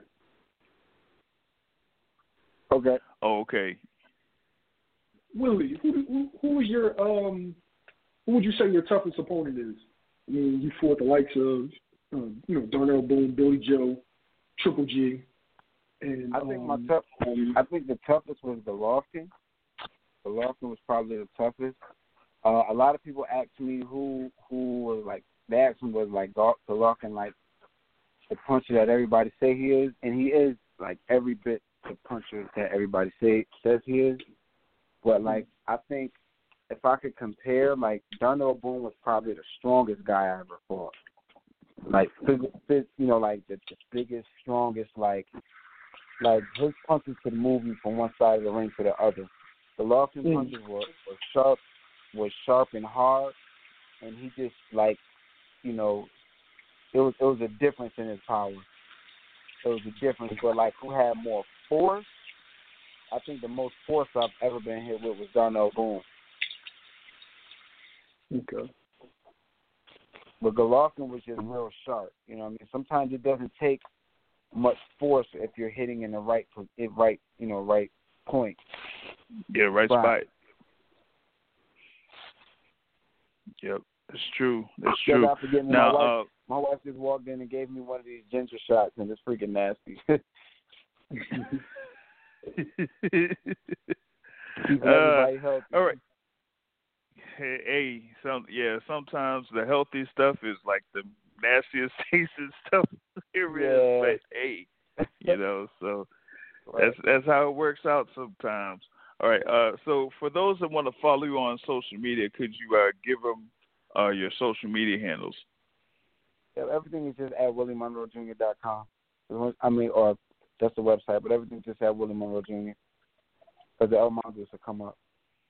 Okay. oh okay. Willie, who, who who was your um who would you say your toughest opponent is? I mean, you fought the likes of um, you know Darnell Boone, Billy Joe, Triple G, and I think um, my tough. I think the toughest was Golovkin. Golovkin was probably the toughest. Uh, a lot of people ask me who who was like. They asked me was like Golovkin like the puncher that everybody say he is, and he is like every bit the puncher that everybody say says he is. But like I think if I could compare, like Darnell Boone was probably the strongest guy I ever fought. Like phys- phys- you know, like the, the biggest, strongest, like like his punches could move you from one side of the ring to the other. The Golovkin Mm. punches were, were sharp, was sharp and hard, and he just like, you know, it was it was a difference in his power. It was a difference, but like who had more force? I think the most force I've ever been hit with was Darnell Boone. Okay. But Golovkin was just real sharp. You know what I mean? Sometimes it doesn't take much force if you're hitting in the right, right, you know, right point. Yeah, right But, spot. Yep, that's true. That's yeah, true. I forget me, Now, my wife, uh, my wife just walked in and gave me one of these ginger shots, and it's freaking nasty. Keep uh, everybody healthy. all right. Hey, hey, some yeah. Sometimes the healthy stuff is like the nastiest tasting stuff there is. Yeah. But hey, you know, so Right. that's that's how it works out sometimes. All right. Uh, so for those that want to follow you on social media, could you uh, give them uh, your social media handles? Yeah, everything is just at willie monroe junior dot com. I mean, or that's the website, but everything's just at Willie Monroe Junior Because the El Mongoose will come up.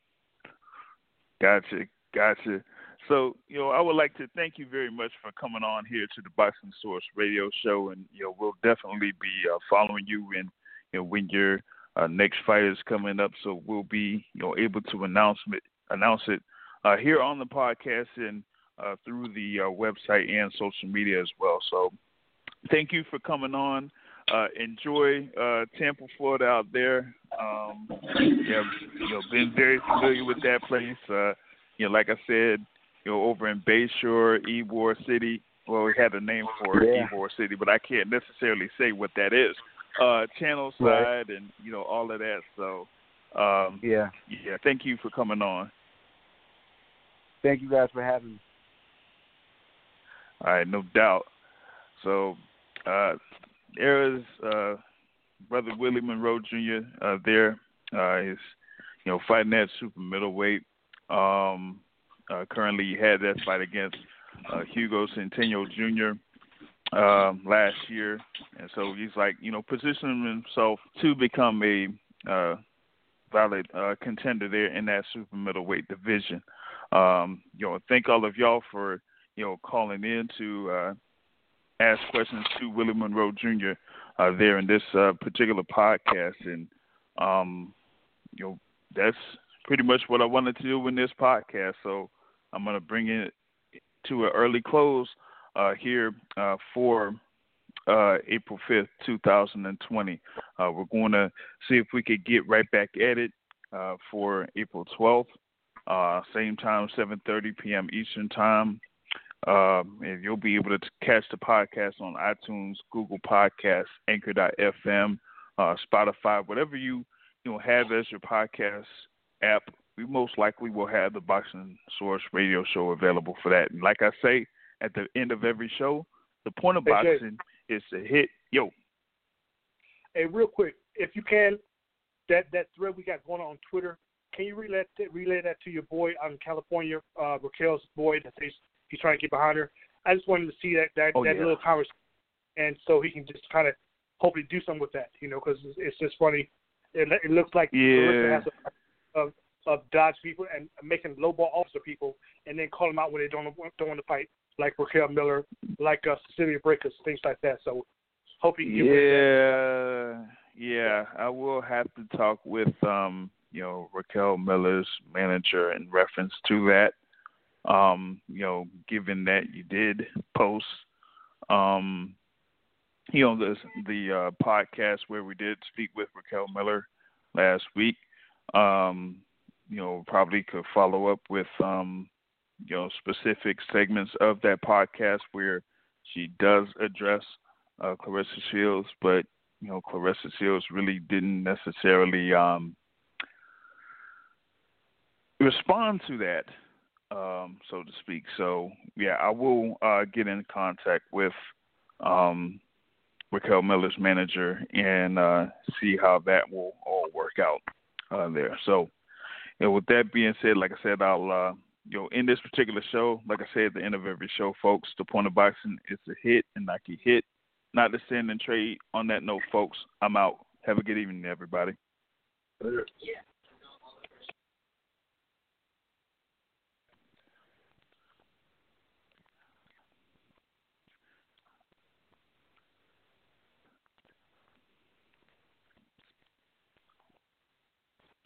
Gotcha, gotcha. So, you know, I would like to thank you very much for coming on here to the Boxing Source Radio Show, and you know, we'll definitely be uh, following you in, you know, when your uh, next fight is coming up. So we'll be, you know, able to announce it, announce it uh, here on the podcast and uh, through the uh, website and social media as well. So, thank you for coming on. Uh, enjoy uh, Tampa, Florida out there. Um, yeah, you know, been very familiar with that place. Uh, you know, like I said, you know, over in Bayshore, Ybor City. Well, we had a name for it, Yeah. Ybor City, but I can't necessarily say what that is. Uh, Channel Side Right. and, you know, all of that. So, um, Yeah. yeah, thank you for coming on. Thank you guys for having me. All right, no doubt. So, uh, there is uh, Brother Willie Monroe Junior Uh, there. Uh, he's, you know, fighting at super middleweight. Um, uh, currently, he had that fight against uh, Hugo Centeno Junior Um, last year, and so he's like, you know, positioning himself to become a uh, valid uh, contender there in that super middleweight division. Um, you know, thank all of y'all for, you know, calling in to uh, ask questions to Willie Monroe Junior Uh, there in this uh, particular podcast, and um, you know, that's pretty much what I wanted to do in this podcast. So I'm going to bring it to an early close uh, here uh, for uh, April fifth, two thousand twenty. Uh, we're going to see if we could get right back at it uh, for April twelfth, uh, same time, seven thirty p.m. Eastern Time. Um, and you'll be able to catch the podcast on iTunes, Google Podcasts, Anchor dot f m, uh, Spotify, whatever you you know have as your podcast app. We most likely will have the Boxing Source Radio Show available for that. And like I say at the end of every show, The point of hey, boxing Jay. is to hit. Yo. Hey, real quick, if you can, that, that thread we got going on, on Twitter, can you relay that, relay that to your boy out in California, uh, Raquel's boy, that he's, he's trying to get behind her? I just wanted to see that that, oh, that yeah. little conversation, and so he can just kind of hopefully do something with that, you know, because it's, it's just funny. It, it looks like yeah. Clarissa has a, of of dodge people and making lowball officer people, and then call them out when they don't don't want to fight, like Raquel Miller, like uh, Cecilia Breakers, things like that. So hope he can get yeah, yeah. I will have to talk with um, you know, Raquel Miller's manager in reference to that. Um, you know, given that you did post, um, you know, the the uh, podcast where we did speak with Raquel Miller last week. Um, you know, probably could follow up with, um, you know, specific segments of that podcast where she does address uh, Claressa Shields, but, you know, Claressa Shields really didn't necessarily um, respond to that, um, so to speak. So, yeah, I will uh, get in contact with um, Raquel Miller's manager and uh, see how that will all work out uh, there. So, you know, with that being said, like I said, I'll, uh, you know, in this particular show, like I said at the end of every show, folks, the point of boxing is to hit and not get hit, not to send and trade. On that note, folks, I'm out. Have a good evening, everybody. Yeah.